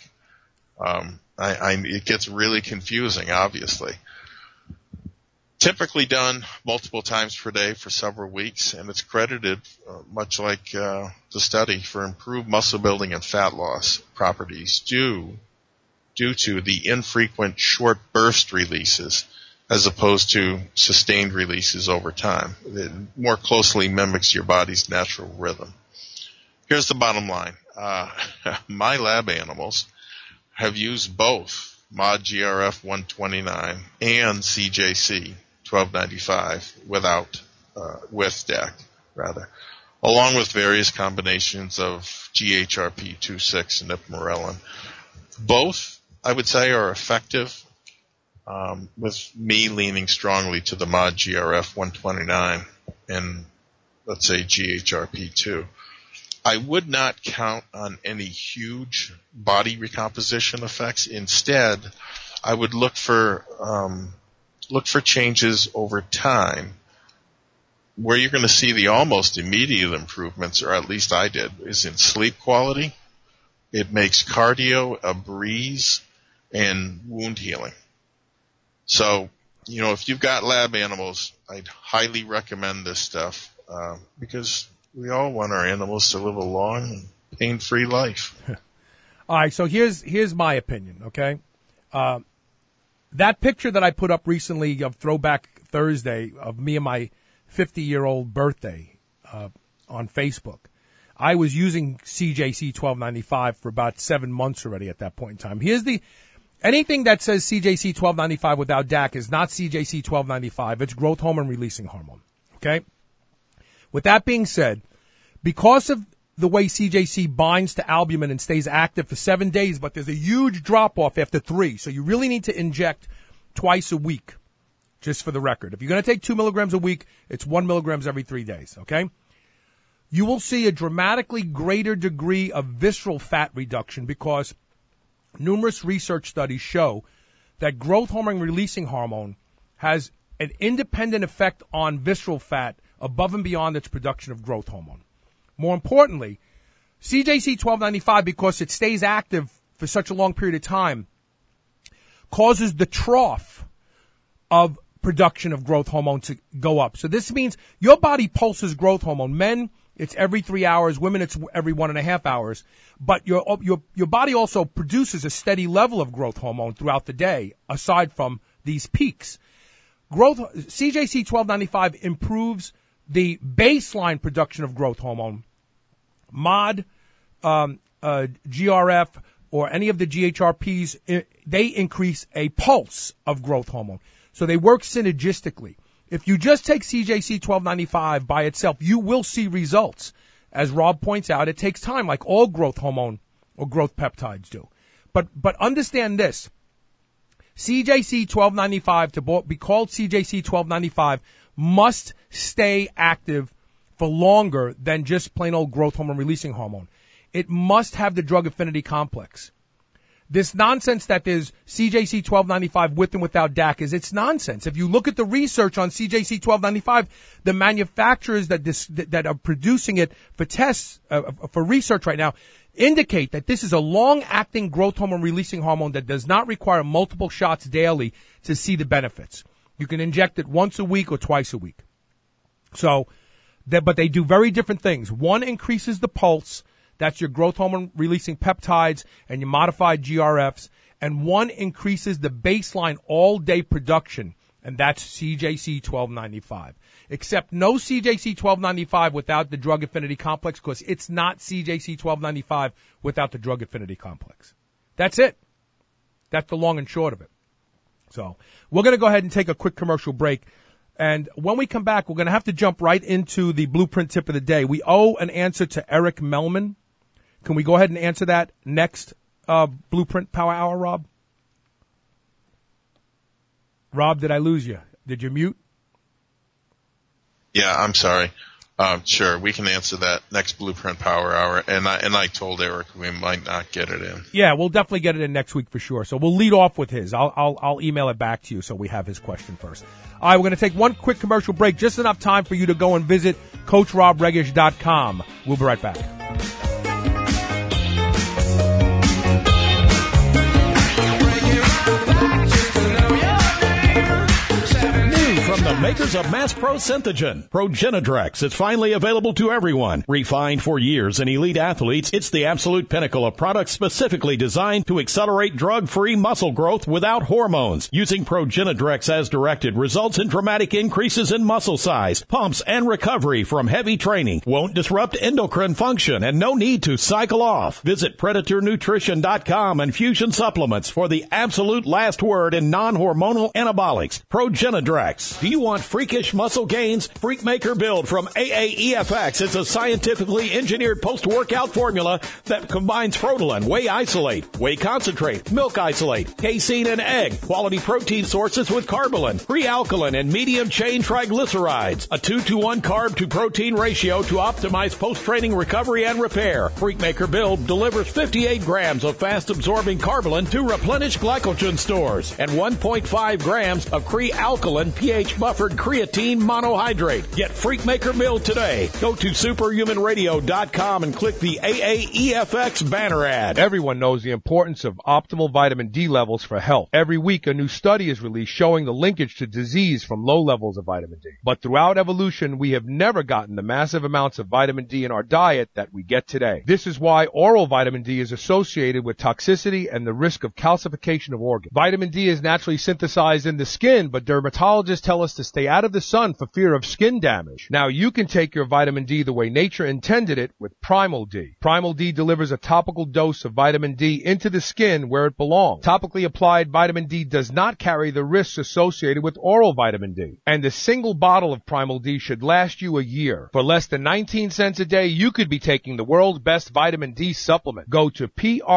C: It gets really confusing, obviously. Typically done multiple times per day for several weeks, and it's credited, much like the study, for improved muscle building and fat loss properties due to the infrequent short burst releases as opposed to sustained releases over time. It more closely mimics your body's natural rhythm. Here's the bottom line. My lab animals have used both MOD GRF 129 and CJC 1295 with DAC, along with various combinations of GHRP26 and ipamorelin. Both, I would say, are effective, with me leaning strongly to the MOD GRF 129 and, let's say, GHRP2. I would not count on any huge body recomposition effects. Instead, I would look for changes over time. Where you're going to see the almost immediate improvements, or at least I did, is in sleep quality. It makes cardio a breeze, and wound healing. So, if you've got lab animals, I'd highly recommend this stuff, because we all want our animals to live a long, pain-free life.
B: All right, so here's my opinion, okay? That picture that I put up recently of Throwback Thursday of me and my 50-year-old birthday on Facebook, I was using CJC 1295 for about 7 months already at that point in time. Anything that says CJC 1295 without DAC is not CJC 1295. It's growth hormone releasing hormone, okay? With that being said, because of the way CJC binds to albumin and stays active for 7 days, but there's a huge drop-off after 3, so you really need to inject twice a week, just for the record. If you're going to take 2 milligrams a week, it's 1 milligrams every 3 days, okay? You will see a dramatically greater degree of visceral fat reduction because numerous research studies show that growth hormone releasing hormone has an independent effect on visceral fat above and beyond its production of growth hormone. More importantly, CJC 1295, because it stays active for such a long period of time, causes the trough of production of growth hormone to go up. So this means your body pulses growth hormone. Men, it's every 3 hours. Women, it's every 1.5 hours. But your body also produces a steady level of growth hormone throughout the day, aside from these peaks. CJC 1295 improves the baseline production of growth hormone. MOD, GRF, or any of the GHRPs, they increase a pulse of growth hormone. So they work synergistically. If you just take CJC 1295 by itself, you will see results. As Rob points out, it takes time, like all growth hormone or growth peptides do. But understand this. CJC 1295, to be called CJC 1295, must stay active for longer than just plain old growth hormone releasing hormone. It must have the drug affinity complex. This nonsense that there's CJC 1295 with and without DAC it's nonsense. If you look at the research on CJC 1295, the manufacturers that are producing it for tests, for research right now, indicate that this is a long-acting growth hormone releasing hormone that does not require multiple shots daily to see the benefits. You can inject it once a week or twice a week. But they do very different things. One increases the pulse. That's your growth hormone releasing peptides and your modified GRFs. And one increases the baseline all-day production, and that's CJC 1295. Except no CJC 1295 without the drug affinity complex, because it's not CJC 1295 without the drug affinity complex. That's it. That's the long and short of it. So we're going to go ahead and take a quick commercial break. And when we come back, we're going to have to jump right into the blueprint tip of the day. We owe an answer to Eric Melman. Can we go ahead and answer that next Blueprint Power Hour, Rob? Rob, did I lose you? Did you mute?
C: Yeah, I'm sorry. Sure, we can answer that next Blueprint Power Hour. And I told Eric we might not get it in.
B: Yeah, we'll definitely get it in next week for sure. So we'll lead off with his. I'll email it back to you so we have his question first. All right, we're going to take one quick commercial break, just enough time for you to go and visit CoachRobRegish.com. We'll be right back.
D: From the makers of Mass Pro Synthogen, Progenadrex is finally available to everyone. Refined for years in elite athletes, it's the absolute pinnacle of products specifically designed to accelerate drug-free muscle growth without hormones. Using Progenadrex as directed results in dramatic increases in muscle size, pumps, and recovery from heavy training. Won't disrupt endocrine function and no need to cycle off. Visit PredatorNutrition.com and Fusion Supplements for the absolute last word in non-hormonal anabolics. Progenadrex. Do you want freakish muscle gains? Freakmaker Build from AAEFX is a scientifically engineered post-workout formula that combines Frotalin, whey isolate, whey concentrate, milk isolate, casein, and egg, quality protein sources with carbolin, pre-alkaline, and medium-chain triglycerides. A 2-to-1 carb-to-protein ratio to optimize post-training recovery and repair. Freakmaker Build delivers 58 grams of fast-absorbing carbolin to replenish glycogen stores and 1.5 grams of pre-alkaline pH buffered creatine monohydrate. Get Freakmaker Build today. Go to superhumanradio.com and click the AAEFX banner ad.
F: Everyone knows the importance of optimal vitamin D levels for health. Every week, a new study is released showing the linkage to disease from low levels of vitamin D. But throughout evolution, we have never gotten the massive amounts of vitamin D in our diet that we get today. This is why oral vitamin D is associated with toxicity and the risk of calcification of organs. Vitamin D is naturally synthesized in the skin, but dermatologists tell us to stay out of the sun for fear of skin damage. Now you can take your vitamin D the way nature intended it with Primal D. Primal D delivers a topical dose of vitamin D into the skin where it belongs. Topically applied vitamin D does not carry the risks associated with oral vitamin D. And a single bottle of Primal D should last you a year. For less than 19 cents a day, you could be taking the world's best vitamin D supplement. Go to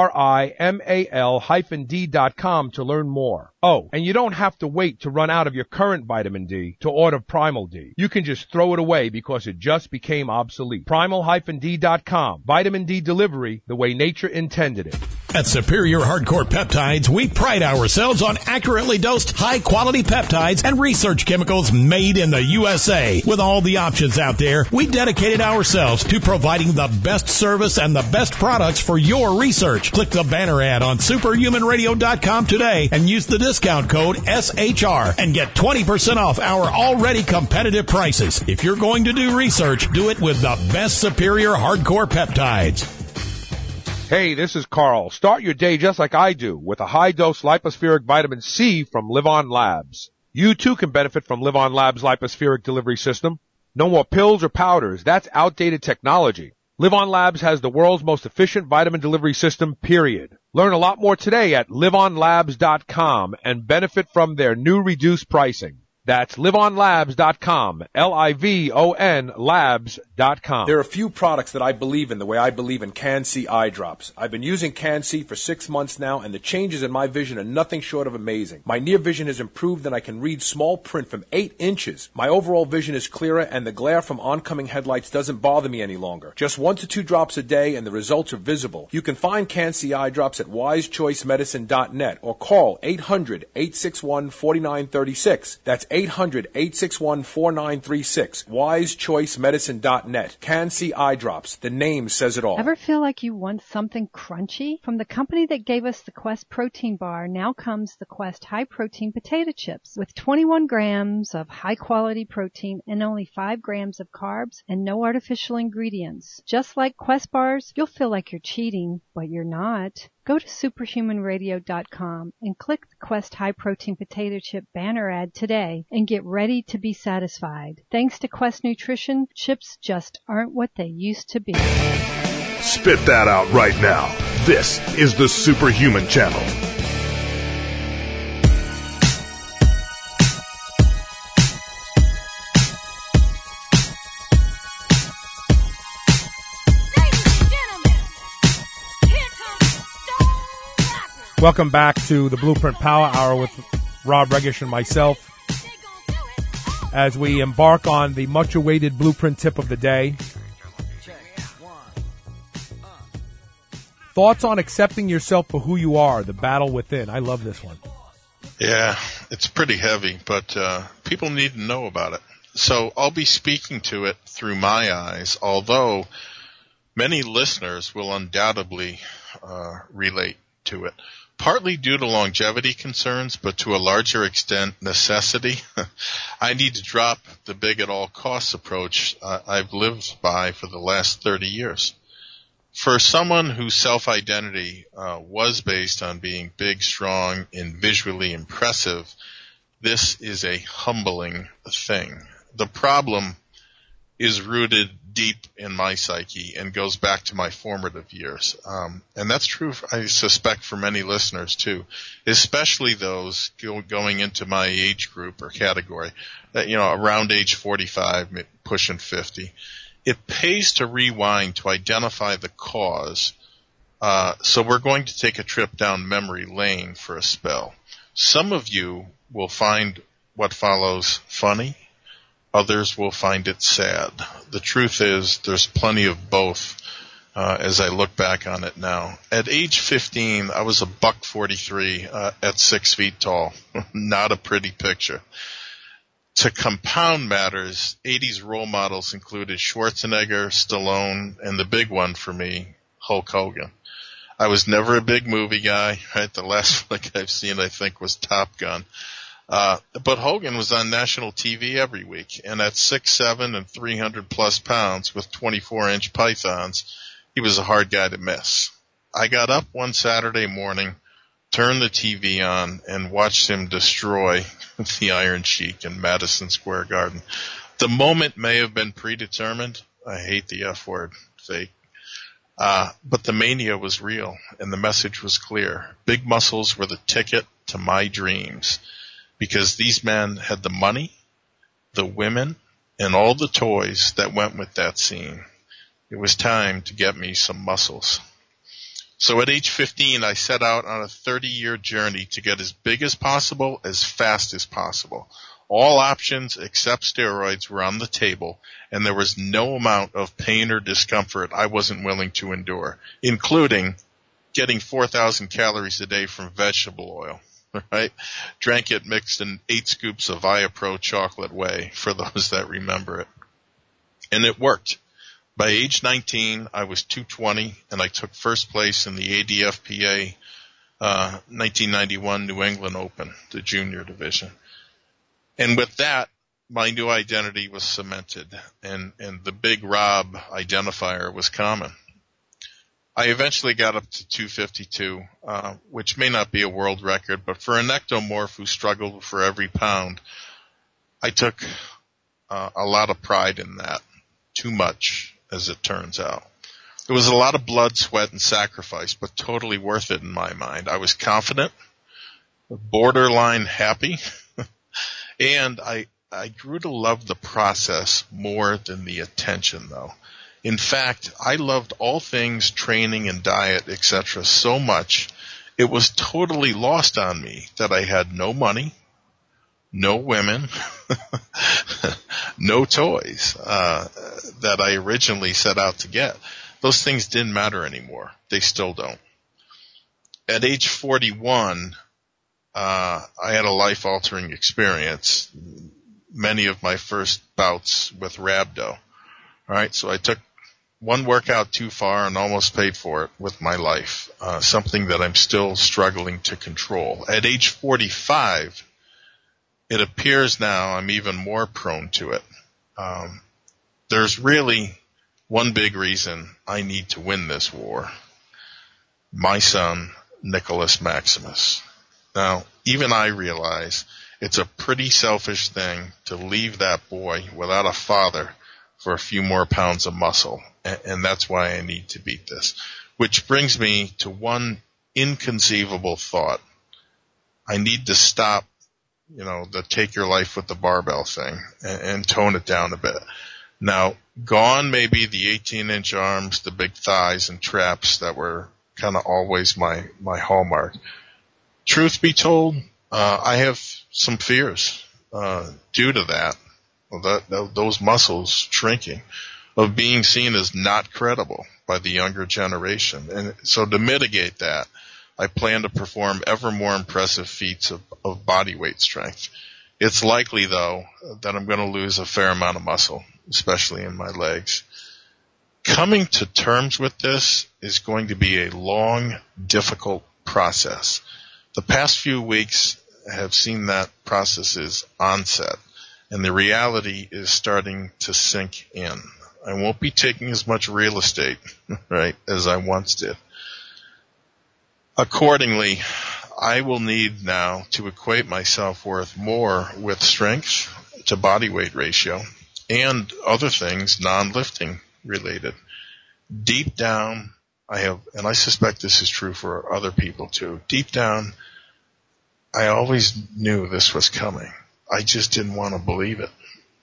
F: primal-d.com to learn more. Oh, and you don't have to wait to run out of your current vitamin D to order Primal D. You can just throw it away because it just became obsolete. Primal-d.com. Vitamin D delivery the way nature intended it.
D: At Superior Hardcore Peptides, we pride ourselves on accurately dosed, high-quality peptides and research chemicals made in the USA. With all the options out there, we dedicated ourselves to providing the best service and the best products for your research. Click the banner ad on superhumanradio.com today and use the discount code SHR and get 20% off our already competitive prices. If you're going to do research, do it with the best Superior Hardcore Peptides.
F: Hey, this is Carl. Start your day just like I do with a high-dose lipospheric vitamin C from Liv-On Labs. You too can benefit from Liv-On Labs' lipospheric delivery system. No more pills or powders. That's outdated technology. Liv-On Labs has the world's most efficient vitamin delivery system, period. Learn a lot more today at livonlabs.com and benefit from their new reduced pricing. That's livonlabs.com, Livon labs.com. There are a few products that I believe in the way I believe in Can-C eye drops. I've been using Can-C for 6 months now, and the changes in my vision are nothing short of amazing. My near vision has improved, and I can read small print from 8 inches. My overall vision is clearer, and the glare from oncoming headlights doesn't bother me any longer. Just 1 to 2 drops a day, and the results are visible. You can find Can-C eye drops at wisechoicemedicine.net or call 800-861-4936. That's 800-861-4936. wisechoicemedicine.net. Can-C eye drops. The name says it all.
E: Ever feel like you want something crunchy? From the company that gave us the Quest protein bar, now comes the Quest high protein potato chips with 21 grams of high quality protein and only 5 grams of carbs and no artificial ingredients. Just like Quest bars, you'll feel like you're cheating, but you're not. Go to superhumanradio.com and click the Quest High Protein Potato Chip banner ad today and get ready to be satisfied. Thanks to Quest Nutrition, chips just aren't what they used to be.
A: Spit that out right now. This is the Superhuman Channel.
B: Welcome back to the Blueprint Power Hour with Rob Regish and myself as we embark on the much-awaited Blueprint tip of the day. Thoughts on accepting yourself for who you are, the battle within. I love this one.
C: Yeah, it's pretty heavy, but people need to know about it. So I'll be speaking to it through my eyes, although many listeners will undoubtedly relate to it. Partly due to longevity concerns, but to a larger extent necessity. I need to drop the big at all costs approach I've lived by for the last 30 years. For someone whose self-identity was based on being big, strong, and visually impressive, this is a humbling thing. The problem is rooted deep in my psyche and goes back to my formative years. And that's true, I suspect, for many listeners, too, especially those going into my age group or category, around age 45, pushing 50. It pays to rewind to identify the cause. So we're going to take a trip down memory lane for a spell. Some of you will find what follows funny. Others will find it sad. The truth is, there's plenty of both as I look back on it now. At age 15, I was a $143 at 6 feet tall. Not a pretty picture. To compound matters, 80s role models included Schwarzenegger, Stallone, and the big one for me, Hulk Hogan. I was never a big movie guy. Right? The last flick I've seen, I think, was Top Gun. But Hogan was on national TV every week, and at 6'7" and 300 plus pounds with 24-inch pythons, he was a hard guy to miss. I got up one Saturday morning, turned the TV on, and watched him destroy the Iron Sheik in Madison Square Garden. The moment may have been predetermined. I hate the F word, fake. But the mania was real, and the message was clear. Big muscles were the ticket to my dreams. Because these men had the money, the women, and all the toys that went with that scene. It was time to get me some muscles. So at age 15, I set out on a 30-year journey to get as big as possible, as fast as possible. All options except steroids were on the table, and there was no amount of pain or discomfort I wasn't willing to endure, including getting 4,000 calories a day from vegetable oil. Right? Drank it mixed in 8 scoops of Viapro chocolate whey, for those that remember it. And it worked. By age 19, I was 220, and I took first place in the ADFPA 1991 New England Open, the junior division. And with that, my new identity was cemented, and the Big Rob identifier was common. I eventually got up to 252, which may not be a world record, but for an ectomorph who struggled for every pound, I took a lot of pride in that. Too much, as it turns out. It was a lot of blood, sweat, and sacrifice, but totally worth it in my mind. I was confident, borderline happy, And I grew to love the process more than the attention, though. In fact, I loved all things training and diet, etc. so much, it was totally lost on me that I had no money, no women, no toys that I originally set out to get. Those things didn't matter anymore. They still don't. At age 41, I had a life-altering experience. Many of my first bouts with rhabdo. All right, so I took one workout too far and almost paid for it with my life, something that I'm still struggling to control. At age 45, it appears now I'm even more prone to it. There's really one big reason I need to win this war. My son, Nicholas Maximus. Now, even I realize it's a pretty selfish thing to leave that boy without a father for a few more pounds of muscle, and that's why I need to beat this. Which brings me to one inconceivable thought. I need to stop, the take your life with the barbell thing and tone it down a bit. Now, gone may be the 18-inch arms, the big thighs and traps that were kind of always my hallmark. Truth be told, I have some fears due to that. Those muscles shrinking, of being seen as not credible by the younger generation. And so to mitigate that, I plan to perform ever more impressive feats of body weight strength. It's likely, though, that I'm going to lose a fair amount of muscle, especially in my legs. Coming to terms with this is going to be a long, difficult process. The past few weeks have seen that process's onset, and the reality is starting to sink in. I won't be taking as much real estate, right, as I once did. Accordingly, I will need now to equate my self-worth more with strength to body weight ratio and other things non-lifting related. Deep down, and I suspect this is true for other people too, deep down, I always knew this was coming. I just didn't want to believe it.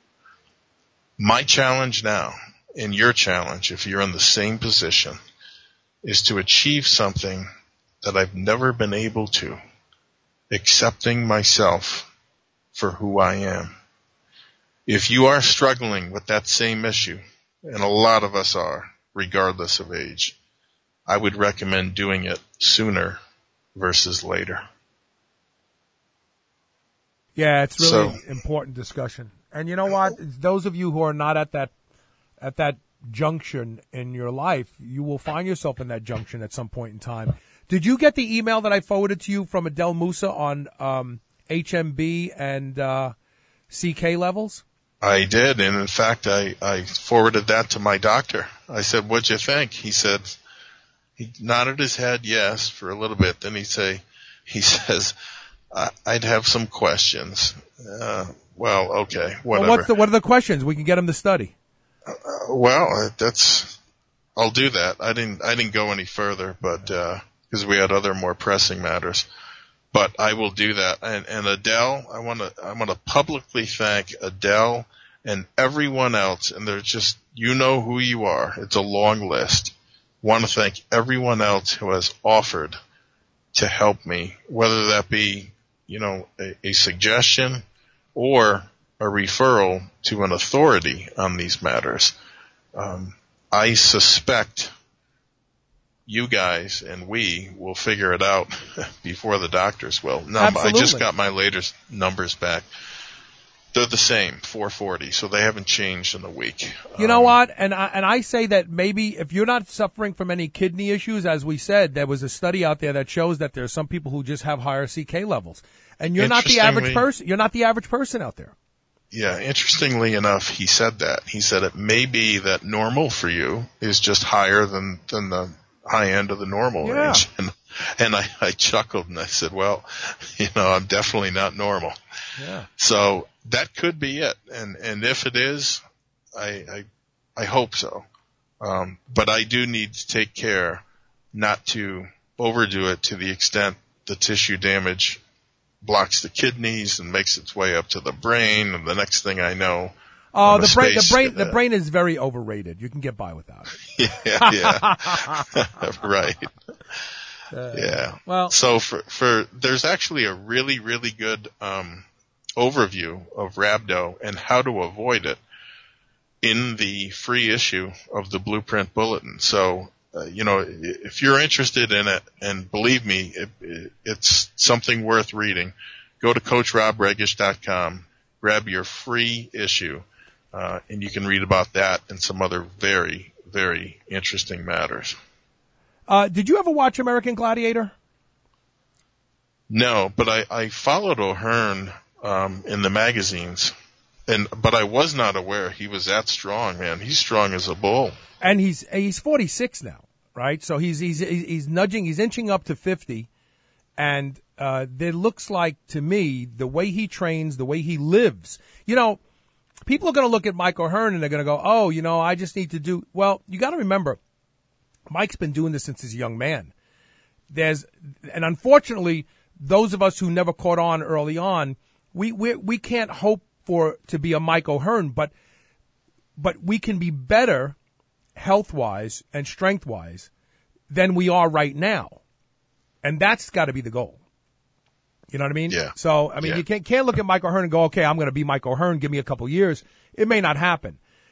C: My challenge now, and your challenge, if you're in the same position, is to achieve something that I've never been able to, accepting myself for who I am. If you are struggling with that same issue, and a lot of us are, regardless of age, I would recommend doing it sooner versus later.
B: Yeah, it's really important discussion. And you know what? Those of you who are not at that junction in your life, you will find yourself in that junction at some point in time. Did you get the email that I forwarded to you from Adele Musa on HMB and CK levels?
C: I did, and in fact, I forwarded that to my doctor. I said, "What'd you think?" He said, he nodded his head yes for a little bit. Then he says, "I'd have some questions." Well, okay, whatever.
B: Well, what are the questions? We can get him to study.
C: I'll do that. I didn't go any further, but because we had other more pressing matters. But I will do that. And Adele, I want to publicly thank Adele and everyone else. And they're just, you know who you are. It's a long list. Want to thank everyone else who has offered to help me, whether that be, a suggestion or a referral to an authority on these matters. I suspect you guys and we will figure it out before the doctors will. No,
B: Absolutely.
C: I just got my latest numbers back. They're the same, 440, so they haven't changed in a week.
B: You know what? And I say that maybe if you're not suffering from any kidney issues, as we said, there was a study out there that shows that there's some people who just have higher CK levels. And you're not the average person. You're not the average person out there.
C: Yeah, interestingly enough, he said that. He said it may be that normal for you is just higher than the high end of the normal range. And I chuckled and I said, well, I'm definitely not normal.
B: Yeah.
C: So that could be it. And if it is, I hope so. But I do need to take care not to overdo it to the extent the tissue damage blocks the kidneys and makes its way up to the brain. And the next thing I know,
B: the brain is very overrated. You can get by without it.
C: Yeah. Right. Yeah.
B: Well,
C: so there's actually a really, really good, overview of rhabdo and how to avoid it in the free issue of the Blueprint Bulletin. So, if you're interested in it, and believe me, it's something worth reading, go to CoachRobRegish.com, grab your free issue, and you can read about that and some other very, very interesting matters.
B: Did you ever watch American Gladiator?
C: No, but I followed O'Hearn in the magazines, but I was not aware he was that strong, man. He's strong as a bull.
B: And he's 46 now, right? So he's inching up to 50, and it looks like to me the way he trains, the way he lives. People are going to look at Mike O'Hearn and they're going to go, "Oh, I just need to do." Well, you got to remember, Mike's been doing this since he's a young man. And unfortunately, those of us who never caught on early on, we can't hope to be a Mike O'Hearn, but we can be better health-wise and strength-wise than we are right now. And that's got to be the goal. You know what I mean?
C: Yeah.
B: So, you can't look at Mike O'Hearn and go, "Okay, I'm going to be Mike O'Hearn. Give me a couple years." It may not happen.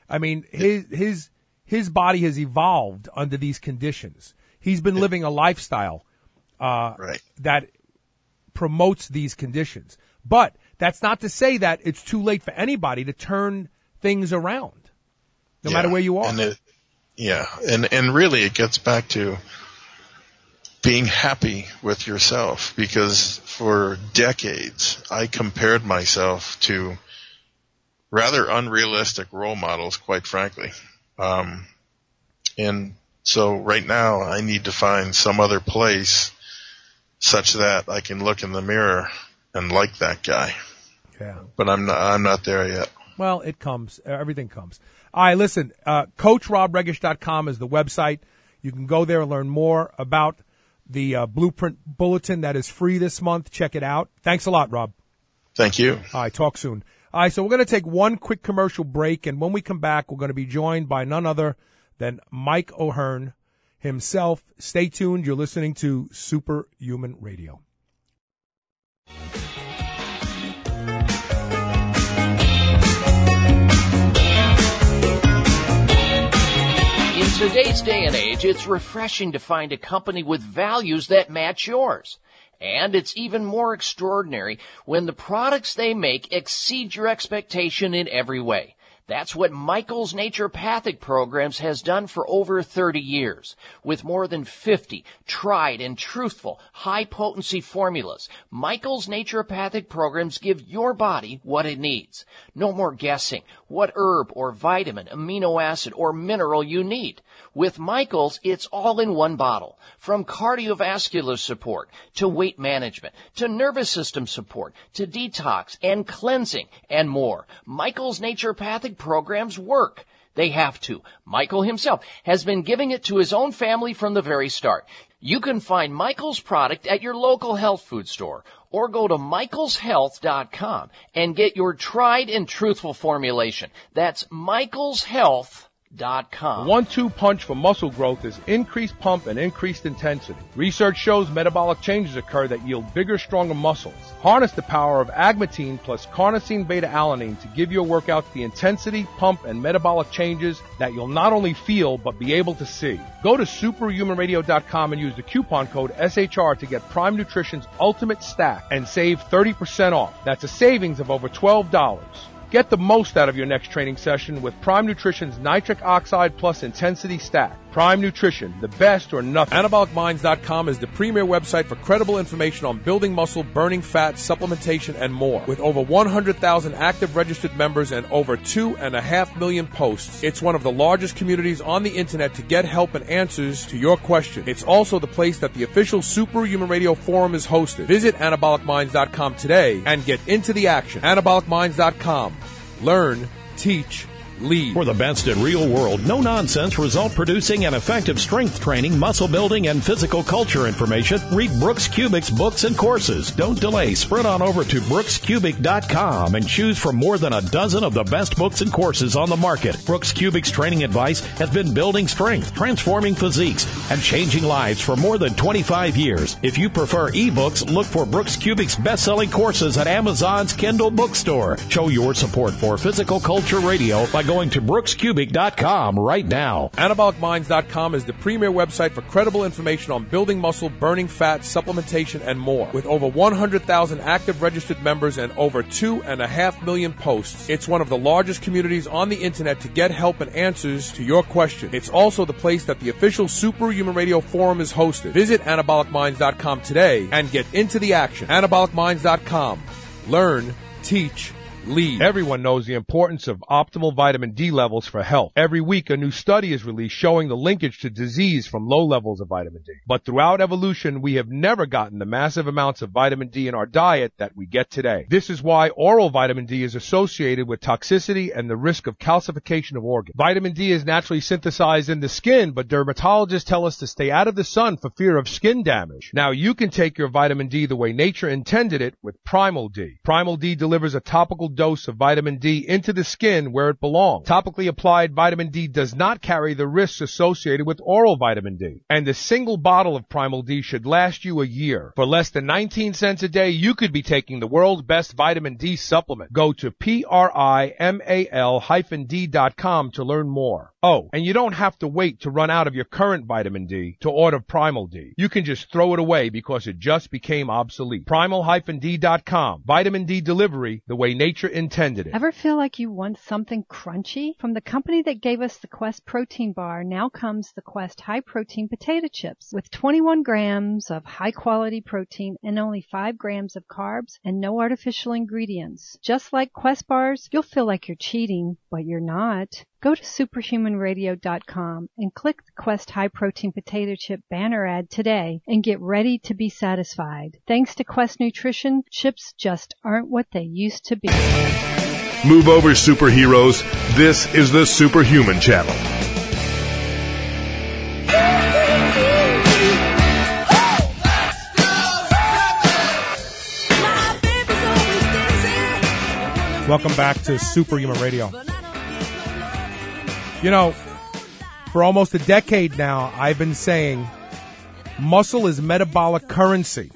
B: His body has evolved under these conditions. He's been living a lifestyle that promotes these conditions. But that's not to say that it's too late for anybody to turn things around, no matter where you are.
C: And really it gets back to being happy with yourself, because for decades I compared myself to rather unrealistic role models, quite frankly. And so right now I need to find some other place such that I can look in the mirror and like that guy.
B: Yeah.
C: But I'm not there yet.
B: Well, it comes. Everything comes. All right, listen, CoachRobRegish.com is the website. You can go there and learn more about the Blueprint Bulletin that is free this month. Check it out. Thanks a lot, Rob.
C: Thank you.
B: All right, talk soon. All right, so we're going to take one quick commercial break, and when we come back, we're going to be joined by none other than Mike O'Hearn himself. Stay tuned. You're listening to Superhuman Radio.
G: In today's day and age, it's refreshing to find a company with values that match yours. And it's even more extraordinary when the products they make exceed your expectation in every way. That's what Michael's Naturopathic Programs has done for over 30 years. With more than 50 tried and truthful high-potency formulas, Michael's Naturopathic Programs give your body what it needs. No more guessing what herb or vitamin, amino acid, or mineral you need. With Michael's, it's all in one bottle. From cardiovascular support to weight management to nervous system support to detox and cleansing and more. Michael's Naturopathic Programs work. They have to. Michael himself has been giving it to his own family from the very start. You can find Michael's product at your local health food store or go to michaelshealth.com and get your tried and truthful formulation. That's michaelshealth.com.
F: The 1-2 punch for muscle growth is increased pump and increased intensity. Research shows metabolic changes occur that yield bigger, stronger muscles. Harness the power of agmatine plus carnosine beta-alanine to give your workouts the intensity, pump, and metabolic changes that you'll not only feel but be able to see. Go to superhumanradio.com and use the coupon code SHR to get Prime Nutrition's Ultimate Stack and save 30% off. That's a savings of over $12. Get the most out of your next training session with Prime Nutrition's Nitric Oxide Plus Intensity Stack. Prime Nutrition, the best or nothing.
B: AnabolicMinds.com is the premier website for credible information on building muscle, burning fat, supplementation, and more. With over 100,000 active registered members and over 2.5 million posts, it's one of the largest communities on the internet to get help and answers to your questions. It's also the place that the official Superhuman Radio Forum is hosted. Visit AnabolicMinds.com today and get into the action. AnabolicMinds.com. Learn, teach,
F: lead.
D: For the best in real-world, no-nonsense, result-producing, and effective strength training, muscle building, and physical culture information, read Brooks Kubik's books and courses. Don't delay. Sprint on over to brookskubik.com and choose from more than a dozen of the best books and courses on the market. Brooks Kubik's training advice has been building strength, transforming physiques, and changing lives for more than 25 years. If you prefer ebooks, look for Brooks Kubik's best-selling courses at Amazon's Kindle bookstore. Show your support for Physical Culture Radio by going to brookskubik.com right now.
F: Anabolic.Minds.com is the premier website for credible information on building muscle, burning fat, supplementation, and more. With over 100,000 active registered members and over 2.5 million posts, it's one of the largest communities on the internet to get help and answers to your questions. It's also the place that the official Superhuman Radio Forum is hosted. Visit AnabolicMinds.com today and get into the action. AnabolicMinds.com. Learn, teach, lead. Everyone knows the importance of optimal vitamin D levels for health. Every week, a new study is released showing the linkage to disease from low levels of vitamin D. But throughout evolution, we have never gotten the massive amounts of vitamin D in our diet that we get today. This is why oral vitamin D is associated with toxicity and the risk of calcification of organs. Vitamin D is naturally synthesized in the skin, but dermatologists tell us to stay out of the sun for fear of skin damage. Now, you can take your vitamin D the way nature intended it with Primal D. Primal D delivers a topical dose of vitamin D into the skin where it belongs. Topically applied vitamin D does not carry the risks associated with oral vitamin D. And a single bottle of Primal D should last you a year. For less than 19 cents a day, you could be taking the world's best vitamin D supplement. Go to primal-d.com to learn more. Oh, and you don't have to wait to run out of your current vitamin D to order Primal D. You can just throw it away because it just became obsolete. Primal-d.com. Vitamin D delivery the way nature intended it.
E: Ever feel like you want something crunchy? From the company that gave us the Quest protein bar, now comes the Quest high protein potato chips with 21 grams of high quality protein and only 5 grams of carbs and no artificial ingredients. Just like Quest bars, you'll feel like you're cheating, but you're not. Go to superhumanradio.com and click the Quest high protein potato chip banner ad today and get ready to be satisfied. Thanks to Quest Nutrition, chips just aren't what they used to be.
A: Move over, superheroes. This is the Superhuman Channel.
B: Welcome back to Superhuman Radio. You know, for almost a decade now, I've been saying muscle is metabolic currency.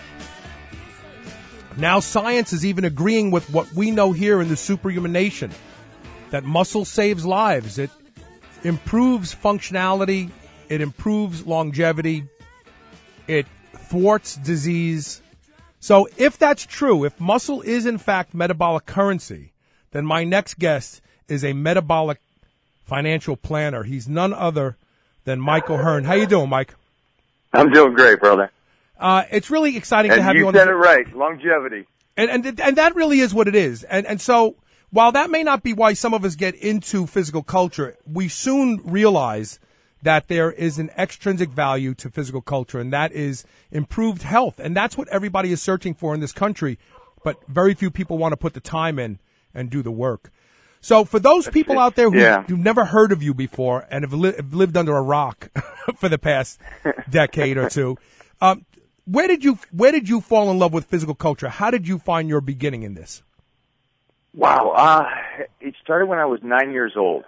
B: Now science is even agreeing with what we know here in the Superhuman Nation, that muscle saves lives. It improves functionality. It improves longevity. It thwarts disease. So if that's true, if muscle is in fact metabolic currency, then my next guest is a metabolic financial planner. He's none other than Mike O'Hearn. How you doing, Mike?
H: I'm doing great, brother.
B: It's really exciting to have you on.
H: And you said it right, longevity.
B: And that really is what it is. And so while that may not be why some of us get into physical culture, we soon realize that there is an extrinsic value to physical culture, and that is improved health. And that's what everybody is searching for in this country, but very few people want to put the time in and do the work. So for those people out there who've never heard of you before and have lived under a rock for the past decade or two, where did you fall in love with physical culture? How did you find your beginning in this?
H: Wow, it started when I was 9 years old,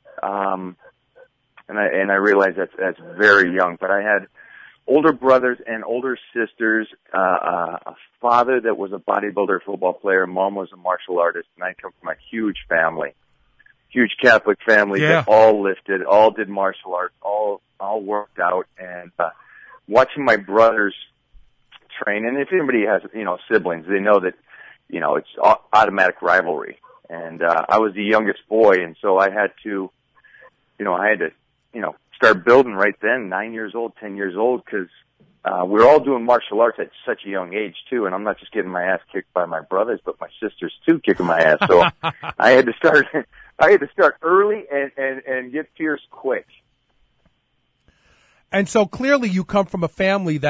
H: and I realized that's very young. But I had older brothers and older sisters, a father that was a bodybuilder, football player, mom was a martial artist, and I come from a huge family, huge Catholic family that all lifted, all did martial arts, all worked out, and watching my brothers train. And if anybody has siblings, they know that it's automatic rivalry. And I was the youngest boy, and so I had to start building right then, 9 years old, 10 years old, because we were all doing martial arts at such a young age too. And I'm not just getting my ass kicked by my brothers, but my sisters too kicking my ass. So I had to start early and get fierce quick.
B: And so clearly you come from a family that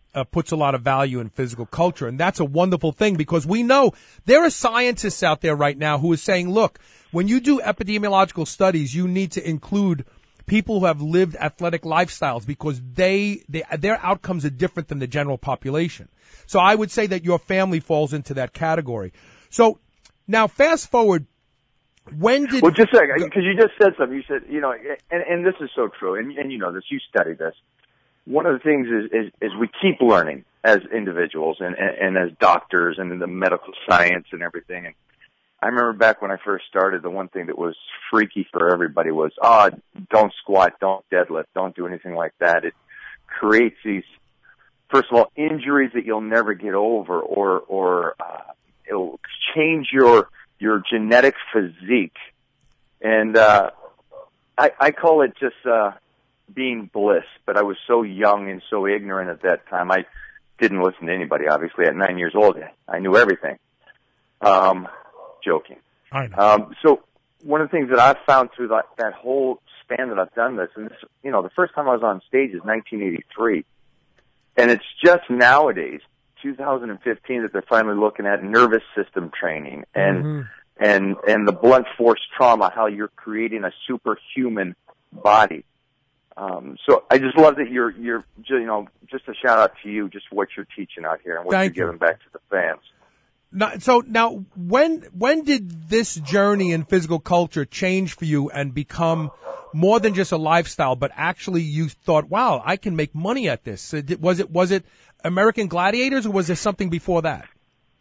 B: puts a lot of value in physical culture. And that's a wonderful thing because we know there are scientists out there right now who are saying, look, when you do epidemiological studies, you need to include people who have lived athletic lifestyles because their outcomes are different than the general population. So I would say that your family falls into that category. So now fast forward, when did...
H: Well, just a second, because you just said something. You said, and this is so true, and you know this, you study this. One of the things is we keep learning as individuals and as doctors and in the medical science and everything. And I remember back when I first started, the one thing that was freaky for everybody was, don't squat, don't deadlift, don't do anything like that. It creates these, first of all, injuries that you'll never get over, or it'll change your genetic physique. And I call it just being bliss, but I was so young and so ignorant at that time. I didn't listen to anybody, obviously. At 9 years old, I knew everything. Joking.
B: I know.
H: So one of the things that I've found through that whole span that I've done this, and this, the first time I was on stage is 1983. And it's just nowadays, 2015, that they're finally looking at nervous system training and the blunt force trauma, how you're creating a superhuman body. So I just love that you're just a shout out to you, just what you're teaching out here and what you're giving back to the fans.
B: Now, when did this journey in physical culture change for you and become more than just a lifestyle, but actually you thought, wow, I can make money at this? Was it American Gladiators, or was there something before that?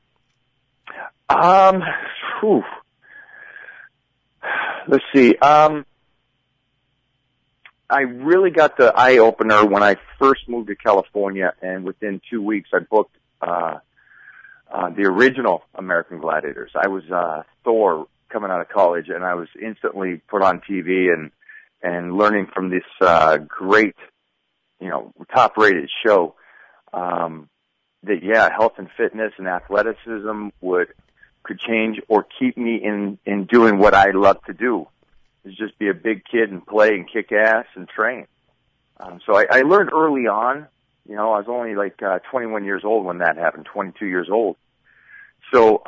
H: Let's see. I really got the eye opener when I first moved to California, and within 2 weeks I booked the original American Gladiators. I was Thor coming out of college, and I was instantly put on TV and learning from this great, top-rated show that health and fitness and athleticism could change or keep me in doing what I love to do. Is just be a big kid and play and kick ass and train. So I learned early on. I was only like 21 years old when that happened, 22 years old. So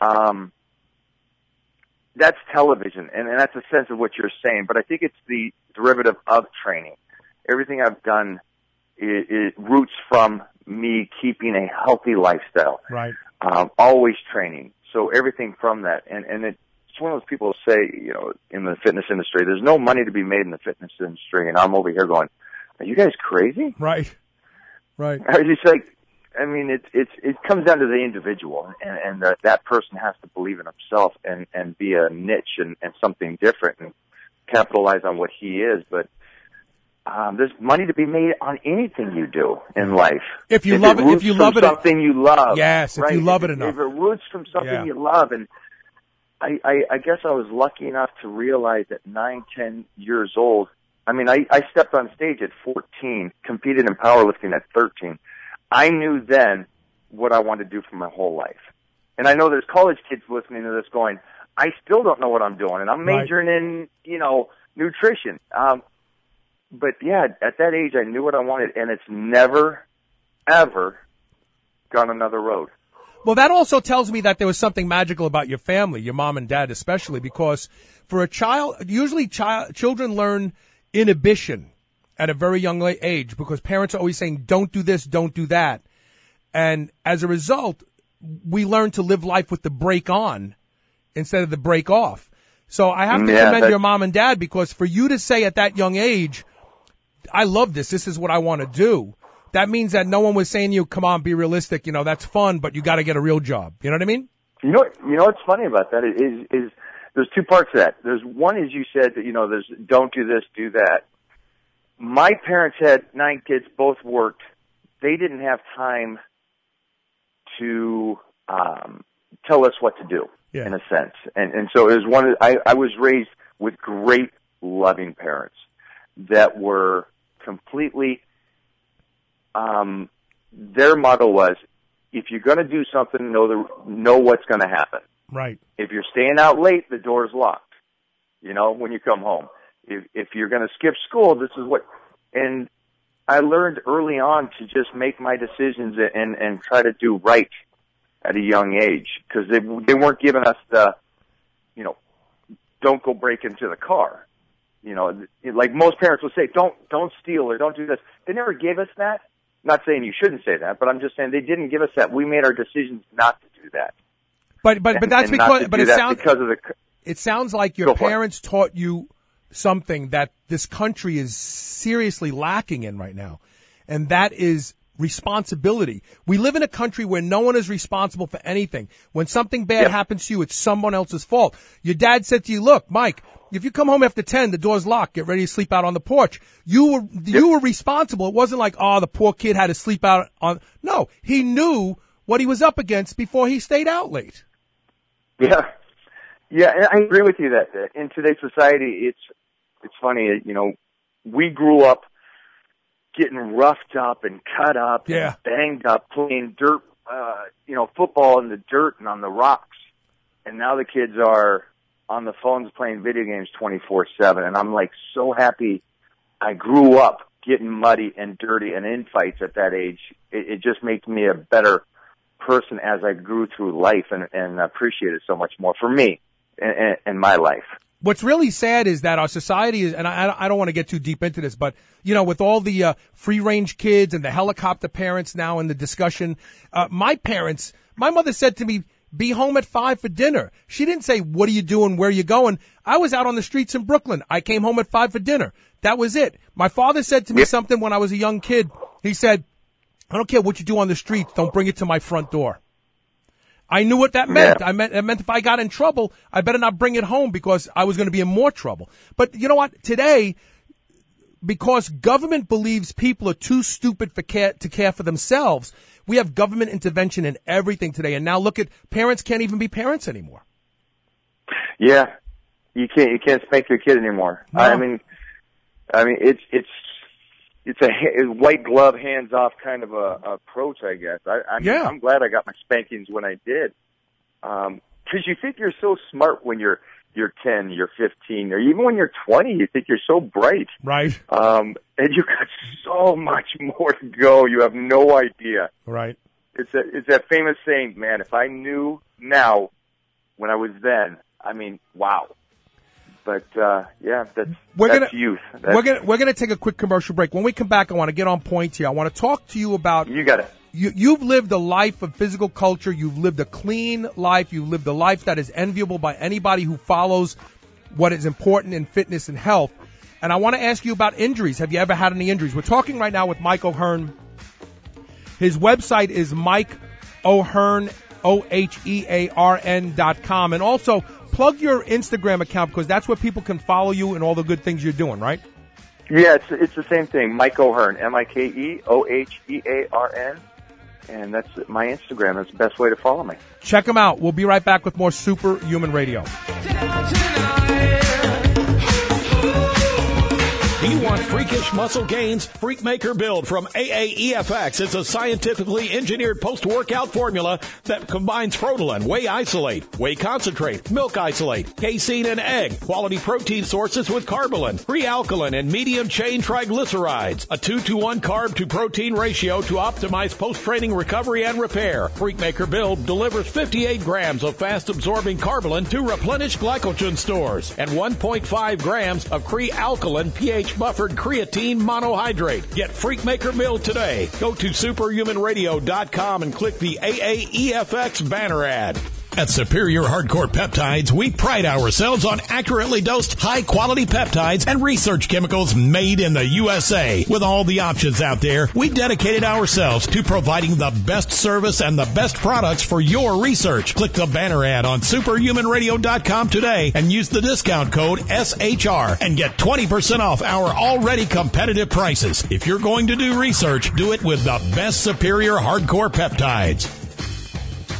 H: that's television, and that's a sense of what you're saying. But I think it's the derivative of training. Everything I've done it roots from me keeping a healthy lifestyle.
B: Right.
H: Always training. So everything from that. And it's one of those people who say, in the fitness industry, there's no money to be made in the fitness industry. And I'm over here going, are you guys crazy?
B: Right.
H: I just like, it comes down to the individual, and that person has to believe in himself and be a niche and something different and capitalize on what he is. But there's money to be made on anything you do in life.
B: If you love it,
H: something you love.
B: Yes, if you love it enough.
H: If it roots from something you love. And I guess I was lucky enough to realize at 9, 10 years old. I stepped on stage at 14, competed in powerlifting at 13. I knew then what I wanted to do for my whole life. And I know there's college kids listening to this going, I still don't know what I'm doing, and I'm majoring in, nutrition. But yeah, at that age, I knew what I wanted, and it's never, ever gone another road.
B: Well, that also tells me that there was something magical about your family, your mom and dad especially, because for a child, usually children learn inhibition at a very young age because parents are always saying, don't do this, don't do that. And as a result, we learn to live life with the brake on instead of the brake off. So I have to commend your mom and dad, because for you to say at that young age, I love this, this is what I want to do, that means that no one was saying to you, come on, be realistic, that's fun, but you got to get a real job. You know what I mean?
H: You know what's funny about that is there's two parts to that. There's one is you said that, there's don't do this, do that. My parents had 9 kids, both worked. They didn't have time to tell us what to do, in a sense. And so it was I was raised with great, loving parents that were completely, their motto was, if you're going to do something, know what's going to happen.
B: Right.
H: If you're staying out late, the door's locked, when you come home. If you're going to skip school, this is what, and I learned early on to just make my decisions and try to do right at a young age, because they weren't giving us the, don't go break into the car. Like most parents will say, don't steal or don't do this. They never gave us that. Not saying you shouldn't say that, but I'm just saying they didn't give us that. We made our decisions not to do that.
B: But that's because it sounds like your parents taught you something that this country is seriously lacking in right now, and that is responsibility. We live in a country where no one is responsible for anything. When something bad happens to you, it's someone else's fault. Your dad said to you, look, Mike, if you come home after 10, the door's locked, get ready to sleep out on the porch. You were responsible. It wasn't like, the poor kid had to sleep out on. No, he knew what he was up against before he stayed out late.
H: Yeah. Yeah, I agree with you that in today's society, it's funny, we grew up getting roughed up and cut up and banged up, playing dirt, football in the dirt and on the rocks. And now the kids are on the phones playing video games 24/7. And I'm like so happy I grew up getting muddy and dirty and in fights at that age. It just makes me a better person as I grew through life and appreciate it so much more for me in my life.
B: What's really sad is that our society is, and I don't want to get too deep into this, but, with all the free-range kids and the helicopter parents now in the discussion, my mother said to me, be home at 5 for dinner. She didn't say, what are you doing, where are you going? I was out on the streets in Brooklyn. I came home at 5 for dinner. That was it. My father said to me something when I was a young kid. He said, I don't care what you do on the streets, don't bring it to my front door. I knew what that meant. It meant if I got in trouble, I better not bring it home because I was going to be in more trouble. But you know what? Today, because government believes people are too stupid to care for themselves, we have government intervention in everything today. And now look at parents can't even be parents anymore. Yeah,
H: you can't spank your kid anymore. No. I mean, it's a white glove, hands off kind of a approach, I guess. I'm glad I got my spankings when I did. 'Cause you think you're so smart when you're 10, you're 15, or even when you're 20, you think you're so bright.
B: Right.
H: And you got so much more to go. You have no idea.
B: Right.
H: It's that famous saying, man, if I knew now when I was then, wow. But that's youth.
B: We're gonna take a quick commercial break. When we come back, I want to get on point here. I want to talk to you about.
H: You got it.
B: You've lived a life of physical culture. You've lived a clean life. You've lived a life that is enviable by anybody who follows what is important in fitness and health. And I want to ask you about injuries. Have you ever had any injuries? We're talking right now with Mike O'Hearn. His website is Mike O'Hearn, OHEARN.com, and also plug your Instagram account because that's where people can follow you and all the good things you're doing, right?
H: Yeah, it's the same thing. Mike O'Hearn, MikeOhearn, and that's my Instagram. That's the best way to follow me.
B: Check them out. We'll be right back with more Superhuman Radio.
D: Do you want freakish muscle gains? Freakmaker Build from AAEFX is a scientifically engineered post-workout formula that combines Frotalin, Whey Isolate, Whey Concentrate, Milk Isolate, casein, and egg, quality protein sources with Carbolin, pre-alkaline, and medium-chain triglycerides, a 2-to-1 carb-to-protein ratio to optimize post-training recovery and repair. Freakmaker Build delivers 58 grams of fast-absorbing Carbolin to replenish glycogen stores and 1.5 grams of pre-alkaline pH-buffered creatine monohydrate. Get Freakmaker Build today. Go to superhumanradio.com and click the AAEFX banner ad. At Superior Hardcore Peptides, we pride ourselves on accurately dosed, high-quality peptides and research chemicals made in the USA. With all the options out there, we dedicated ourselves to providing the best service and the best products for your research. Click the banner ad on superhumanradio.com today and use the discount code SHR and get 20% off our already competitive prices. If you're going to do research, do it with the best Superior Hardcore Peptides.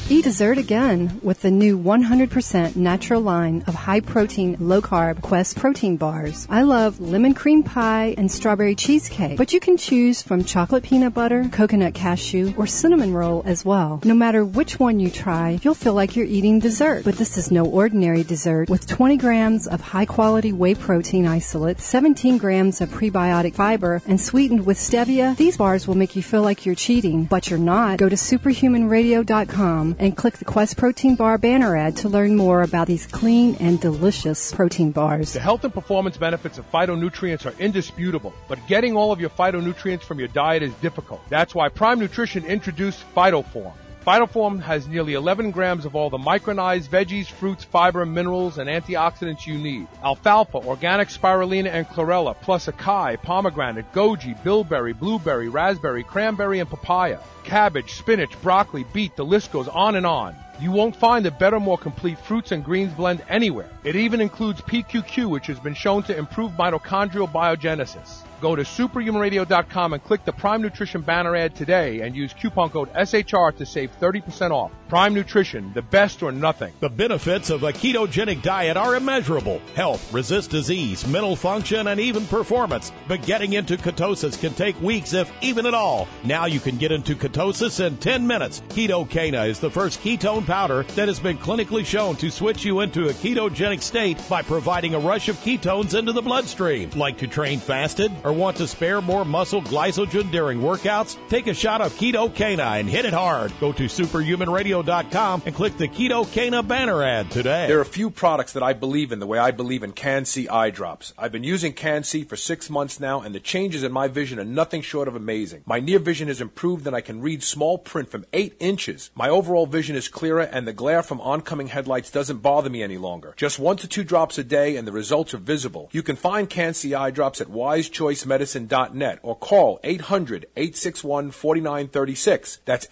E: Eat dessert again with the new 100% natural line of high-protein, low-carb Quest protein bars. I love lemon cream pie and strawberry cheesecake, but you can choose from chocolate peanut butter, coconut cashew, or cinnamon roll as well. No matter which one you try, you'll feel like you're eating dessert. But this is no ordinary dessert. With 20 grams of high-quality whey protein isolate, 17 grams of prebiotic fiber, and sweetened with stevia, these bars will make you feel like you're cheating, but you're not. Go to superhumanradio.com and click the Quest Protein Bar banner ad to learn more about these clean and delicious protein bars.
B: The health and performance benefits of phytonutrients are indisputable, but getting all of your phytonutrients from your diet is difficult. That's why Prime Nutrition introduced PhytoForm. PhytoForm has nearly 11 grams of all the micronized veggies, fruits, fiber, minerals, and antioxidants you need. Alfalfa, organic spirulina, and chlorella, plus acai, pomegranate, goji, bilberry, blueberry, raspberry, cranberry, and papaya. Cabbage, spinach, broccoli, beet, the list goes on and on. You won't find a better, more complete fruits and greens blend anywhere. It even includes PQQ, which has been shown to improve mitochondrial biogenesis. Go to superhumanradio.com and click the Prime Nutrition banner ad today and use coupon code SHR to save 30% off. Prime Nutrition, the best or nothing.
D: The benefits of a ketogenic diet are immeasurable. Health, resist disease, mental function, and even performance. But getting into ketosis can take weeks, if even at all. Now you can get into ketosis in 10 minutes. Ketocana is the first ketone powder that has been clinically shown to switch you into a ketogenic state by providing a rush of ketones into the bloodstream. Like to train fasted or want to spare more muscle glycogen during workouts? Take a shot of Ketocana and hit it hard. Go to superhumanradio.com and click the Ketocana banner ad today.
F: There are a few products that I believe in the way I believe in Can-C eye drops. I've been using Can-C for 6 months now, and the changes in my vision are nothing short of amazing. My near vision has improved, and I can read small print from 8 inches. My overall vision is clearer, and the glare from oncoming headlights doesn't bother me any longer. Just 1 to 2 drops a day, and the results are visible. You can find Can-C eye drops at wisechoicemedicine.net or call 800-861-4936. That's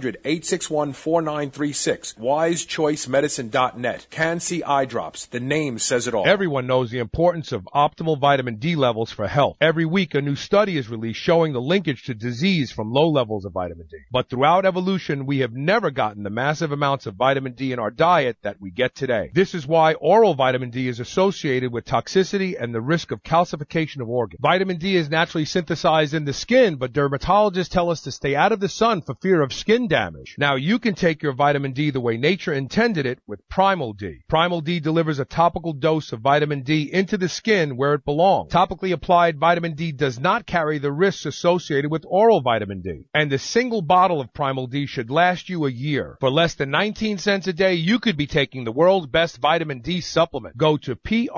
F: 800-861-4936. wisechoicemedicine.net. Can-C eye drops. The name says it all.
B: Everyone knows the importance of optimal vitamin D levels for health. Every week, a new study is released showing the linkage to disease from low levels of vitamin D. But throughout evolution, we have never gotten the massive amounts of vitamin D in our diet that we get today. This is why oral vitamin D is associated with toxicity and the risk of calcification of organs. Vitamin D is naturally synthesized in the skin, but dermatologists tell us to stay out of the sun for fear of skin damage. Now you can take your vitamin D the way nature intended it with Primal D. Primal D delivers a topical dose of vitamin D into the skin where it belongs. Topically applied vitamin D does not carry the risks associated with oral vitamin D. And the single bottle of Primal D should last you a year. For less than 19 cents a day, you could be taking the world's best vitamin D supplement. Go to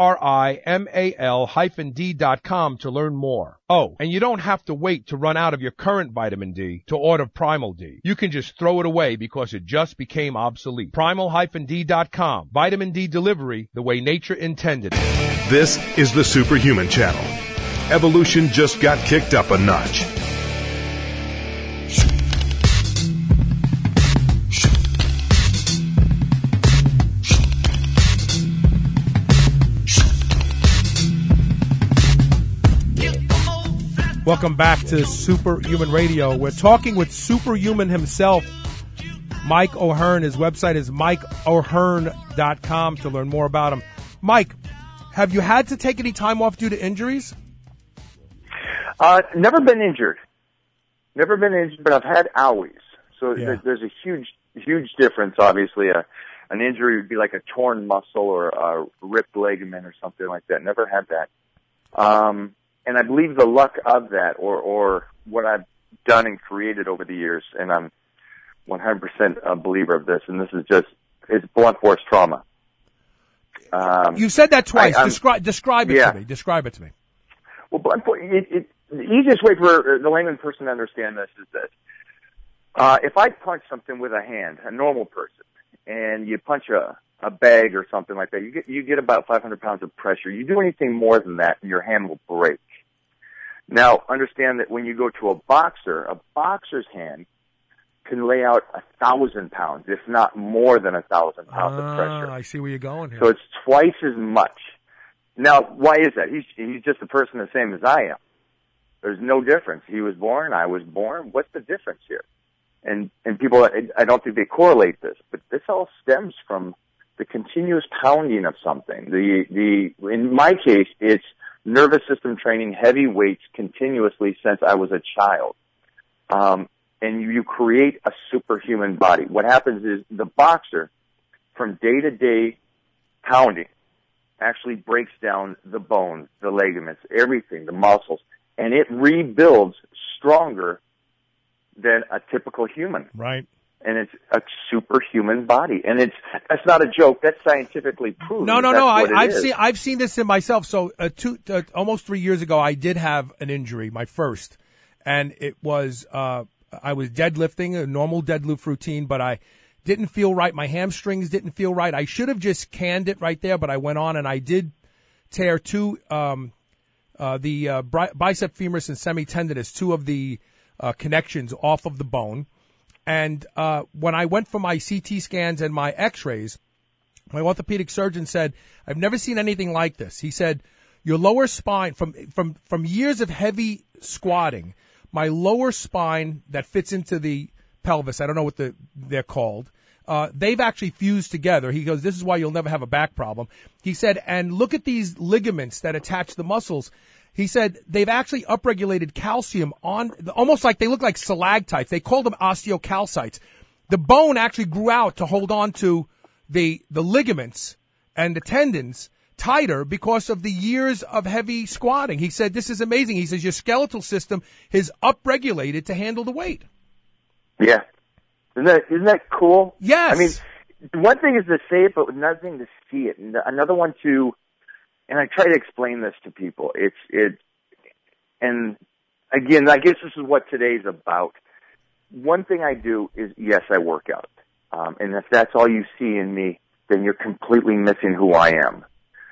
B: primal-d.com to learn more. Oh, and you don't have to wait to run out of your current vitamin D to order Primal D. You can just throw it away because it just became obsolete. Primal-d.com. Vitamin D delivery the way nature intended it.
A: This is the Superhuman Channel. Evolution just got kicked up a notch.
B: Welcome back to Superhuman Radio. We're talking with Superhuman himself, Mike O'Hearn. His website is mikeo'hearn.com to learn more about him. Mike, have you had to take any time off due to injuries?
H: Never been injured. But I've had owies. So there's a huge difference, obviously. An injury would be like a torn muscle or a ripped ligament or something like that. Never had that. And I believe the luck of that, or what I've done and created over the years, and I'm 100% a believer of this, and this is it's blunt force trauma.
B: You've said that twice. Describe it to me. Describe it to me.
H: Well, blunt force, the easiest way for the layman person to understand this is this. If I punch something with a hand, a normal person, and you punch a bag or something like that, you get about 500 pounds of pressure. You do anything more than that, and your hand will break. Now, understand that when you go to a boxer's hand can lay out 1,000 pounds, if not more than 1,000 pounds of pressure.
B: I see where you're going here.
H: So it's twice as much. Now, why is that? He's just a person the same as I am. There's no difference. He was born, I was born. What's the difference here? And people, I don't think they correlate this, but this all stems from the continuous pounding of something. In my case, it's nervous system training, heavy weights continuously since I was a child. And you create a superhuman body. What happens is the boxer, from day to day pounding, actually breaks down the bones, the ligaments, everything, the muscles, and it rebuilds stronger than a typical human.
B: Right.
H: And it's a superhuman body. And that's not a joke. That's scientifically proven.
B: No. I've seen this in myself. So almost 3 years ago, I did have an injury, my first, and it was I was deadlifting, a normal deadlift routine, but I didn't feel right. My hamstrings didn't feel right. I should have just canned it right there, but I went on and I did tear two bicep femoris and semitendinous, two of the connections off of the bone. And when I went for my CT scans and my x-rays, my orthopedic surgeon said, I've never seen anything like this. He said, your lower spine, from years of heavy squatting, my lower spine that fits into the pelvis, I don't know what they're called, they've actually fused together. He goes, this is why you'll never have a back problem. He said, and look at these ligaments that attach the muscles. He said they've actually upregulated calcium on, almost like they look like stalactites. They call them osteocalcites. The bone actually grew out to hold on to the ligaments and the tendons tighter because of the years of heavy squatting. He said, this is amazing. He says your skeletal system is upregulated to handle the weight.
H: Yeah. Isn't that cool?
B: Yes.
H: I mean, one thing is to say it, but another thing to see it. And another one to, and I try to explain this to people. And again, I guess this is what today's about. One thing I do is, yes, I work out. And if that's all you see in me, then you're completely missing who I am.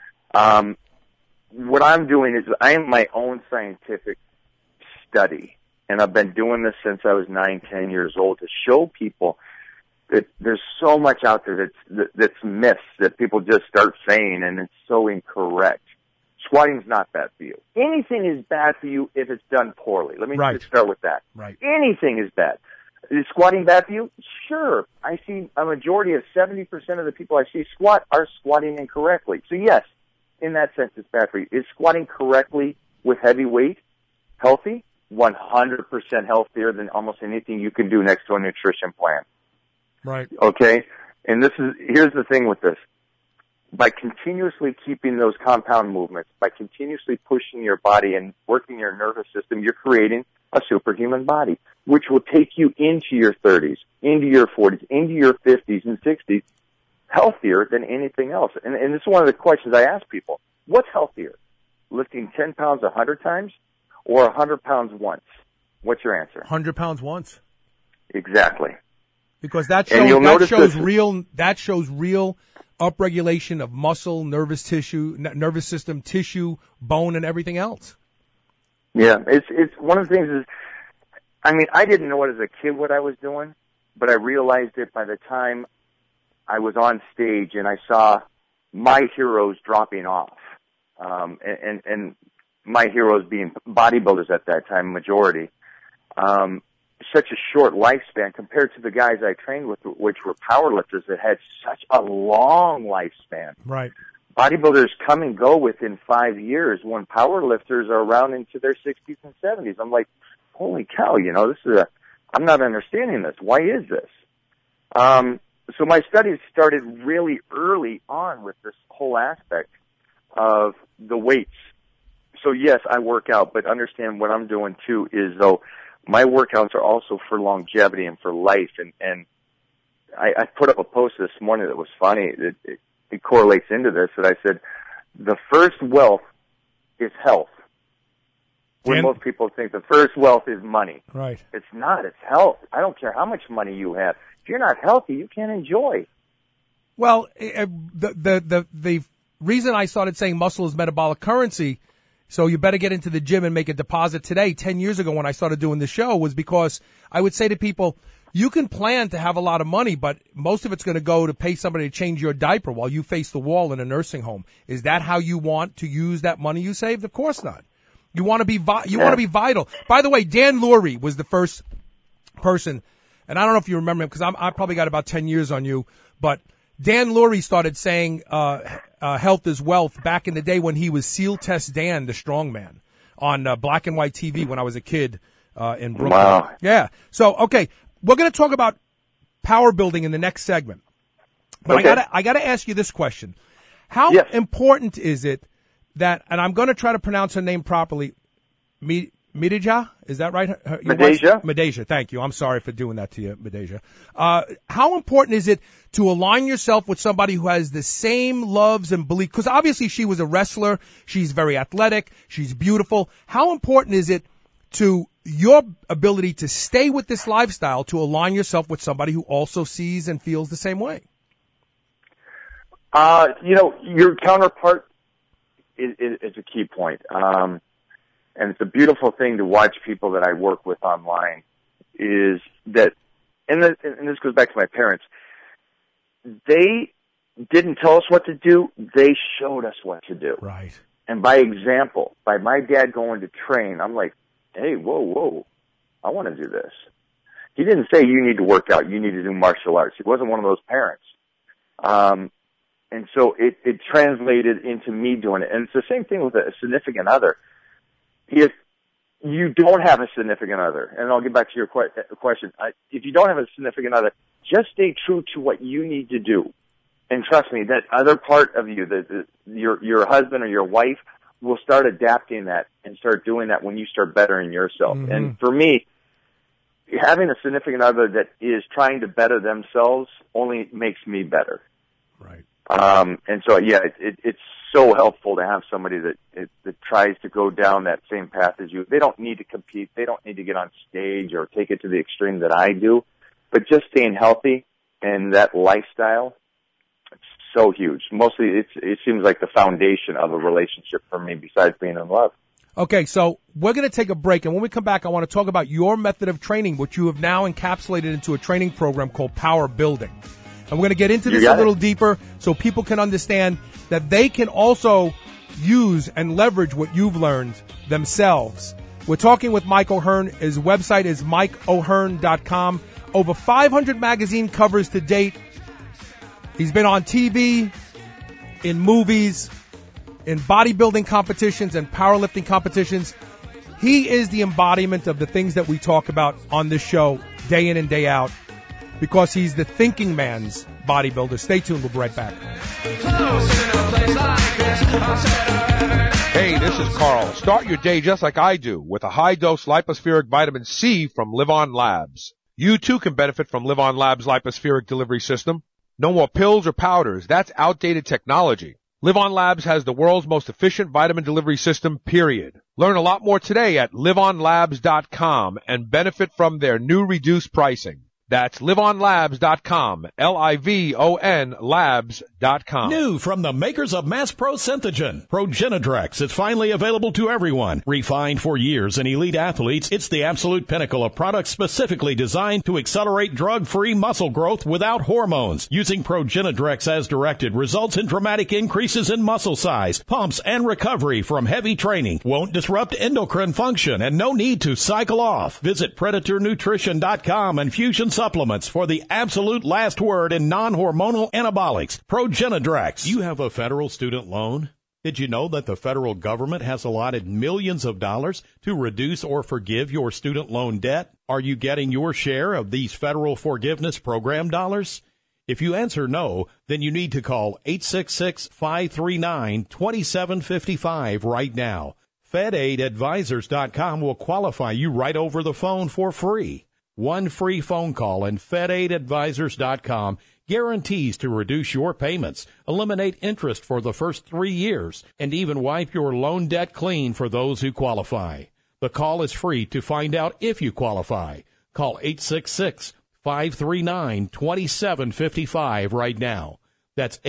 H: What I'm doing is I am my own scientific study. And I've been doing this since I was 9, 10 years old to show people that there's so much out there that's myths that people just start saying, and it's so incorrect. Squatting's not bad for you. Anything is bad for you if it's done poorly. Let me just start with that.
B: Right.
H: Anything is bad. Is squatting bad for you? Sure. I see a majority of 70% of the people I see squat are squatting incorrectly. So yes, in that sense, it's bad for you. Is squatting correctly with heavy weight healthy? 100% healthier than almost anything you can do next to a nutrition plan.
B: Right.
H: Okay? And here's the thing with this. By continuously keeping those compound movements, by continuously pushing your body and working your nervous system, you're creating a superhuman body, which will take you into your 30s, into your 40s, into your 50s and 60s, healthier than anything else. And this is one of the questions I ask people. What's healthier? Lifting 10 pounds 100 times? Or 100 pounds once? What's your answer?
B: 100 pounds once.
H: Exactly.
B: Because that shows real upregulation of muscle, nervous system, tissue, bone, and everything else.
H: Yeah, it's one of the things is, I mean, I didn't know it as a kid what I was doing, but I realized it by the time I was on stage and I saw my heroes dropping off, and my heroes being bodybuilders at that time, majority, such a short lifespan compared to the guys I trained with, which were powerlifters that had such a long lifespan.
B: Right.
H: Bodybuilders come and go within 5 years when powerlifters are around into their 60s and 70s. I'm like, holy cow, I'm not understanding this. Why is this? So my studies started really early on with this whole aspect of the weights. So yes, I work out, but understand what I'm doing too is though my workouts are also for longevity and for life. And I put up a post this morning that was funny. It correlates into this that I said, the first wealth is health. When most people think the first wealth is money.
B: Right.
H: It's not. It's health. I don't care how much money you have. If you're not healthy, you can't enjoy.
B: Well, the reason I started saying muscle is metabolic currency, so you better get into the gym and make a deposit today, 10 years ago when I started doing the show, was because I would say to people, you can plan to have a lot of money, but most of it's going to go to pay somebody to change your diaper while you face the wall in a nursing home. Is that how you want to use that money you saved? Of course not. You want to be want to be vital. By the way, Dan Lurie was the first person, and I don't know if you remember him because I probably got about 10 years on you, but Dan Lurie started saying health is wealth back in the day when he was SEAL Test Dan, the strongman, on black and white TV when I was a kid in Brooklyn.
H: Wow.
B: Yeah. So, okay, we're going to talk about power building in the next segment. But
H: okay.
B: I gotta ask you this question. How important is it that, and I'm going to try to pronounce her name properly, Midija? Is that right?
H: Midija?
B: Midija, thank you. I'm sorry for doing that to you, Midija. How important is it to align yourself with somebody who has the same loves and beliefs? Because obviously she was a wrestler. She's very athletic. She's beautiful. How important is it to your ability to stay with this lifestyle to align yourself with somebody who also sees and feels the same way?
H: Your counterpart is a key point. And it's a beautiful thing to watch people that I work with online is that, and this goes back to my parents, they didn't tell us what to do, they showed us what to do.
B: Right.
H: And by example, by my dad going to train, I'm like, hey, whoa, I want to do this. He didn't say you need to work out, you need to do martial arts. He wasn't one of those parents. And so it translated into me doing it. And it's the same thing with a significant other. If you don't have a significant other, and I'll get back to your question, if you don't have a significant other, just stay true to what you need to do. And trust me, that other part of you, your husband or your wife, will start adapting that and start doing that when you start bettering yourself. Mm-hmm. And for me, having a significant other that is trying to better themselves only makes me better.
B: Right.
H: And so, it's so helpful to have somebody that tries to go down that same path as you. They don't need to compete. They don't need to get on stage or take it to the extreme that I do. But just staying healthy and that lifestyle, it's so huge. Mostly, it seems like the foundation of a relationship for me besides being in love.
B: Okay, so we're going to take a break. And when we come back, I want to talk about your method of training, which you have now encapsulated into a training program called Power Building. And we're going to get into this a little deeper so people can understand that they can also use and leverage what you've learned themselves. We're talking with Mike O'Hearn. His website is MikeO'Hearn.com. Over 500 magazine covers to date. He's been on TV, in movies, in bodybuilding competitions and powerlifting competitions. He is the embodiment of the things that we talk about on this show day in and day out, because he's the thinking man's bodybuilder. Stay tuned. We'll be right back.
F: Hey, this is Carl. Start your day just like I do with a high-dose lipospheric vitamin C from Live On Labs. You, too, can benefit from Live On Labs' lipospheric delivery system. No more pills or powders. That's outdated technology. Live On Labs has the world's most efficient vitamin delivery system, period. Learn a lot more today at liveonlabs.com and benefit from their new reduced pricing. That's liveonlabs.com, Livon labs.com.
D: New from the makers of Mass Pro Synthogen, Progenadrex is finally available to everyone. Refined for years in elite athletes, it's the absolute pinnacle of products specifically designed to accelerate drug-free muscle growth without hormones. Using Progenadrex as directed results in dramatic increases in muscle size, pumps, and recovery from heavy training. Won't disrupt endocrine function and no need to cycle off. Visit PredatorNutrition.com and Fusion Supplements for the absolute last word in non-hormonal anabolics. Progenadrex. You have a federal student loan? Did you know that the federal government has allotted millions of dollars to reduce or forgive your student loan debt? Are you getting your share of these federal forgiveness program dollars? If you answer no, then you need to call 866-539-2755 right now. FedAidAdvisors.com will qualify you right over the phone for free. One free phone call and FedAidAdvisors.com guarantees to reduce your payments, eliminate interest for the first 3 years, and even wipe your loan debt clean for those who qualify. The call is free to find out if you qualify. Call 866-539-2755 right now. That's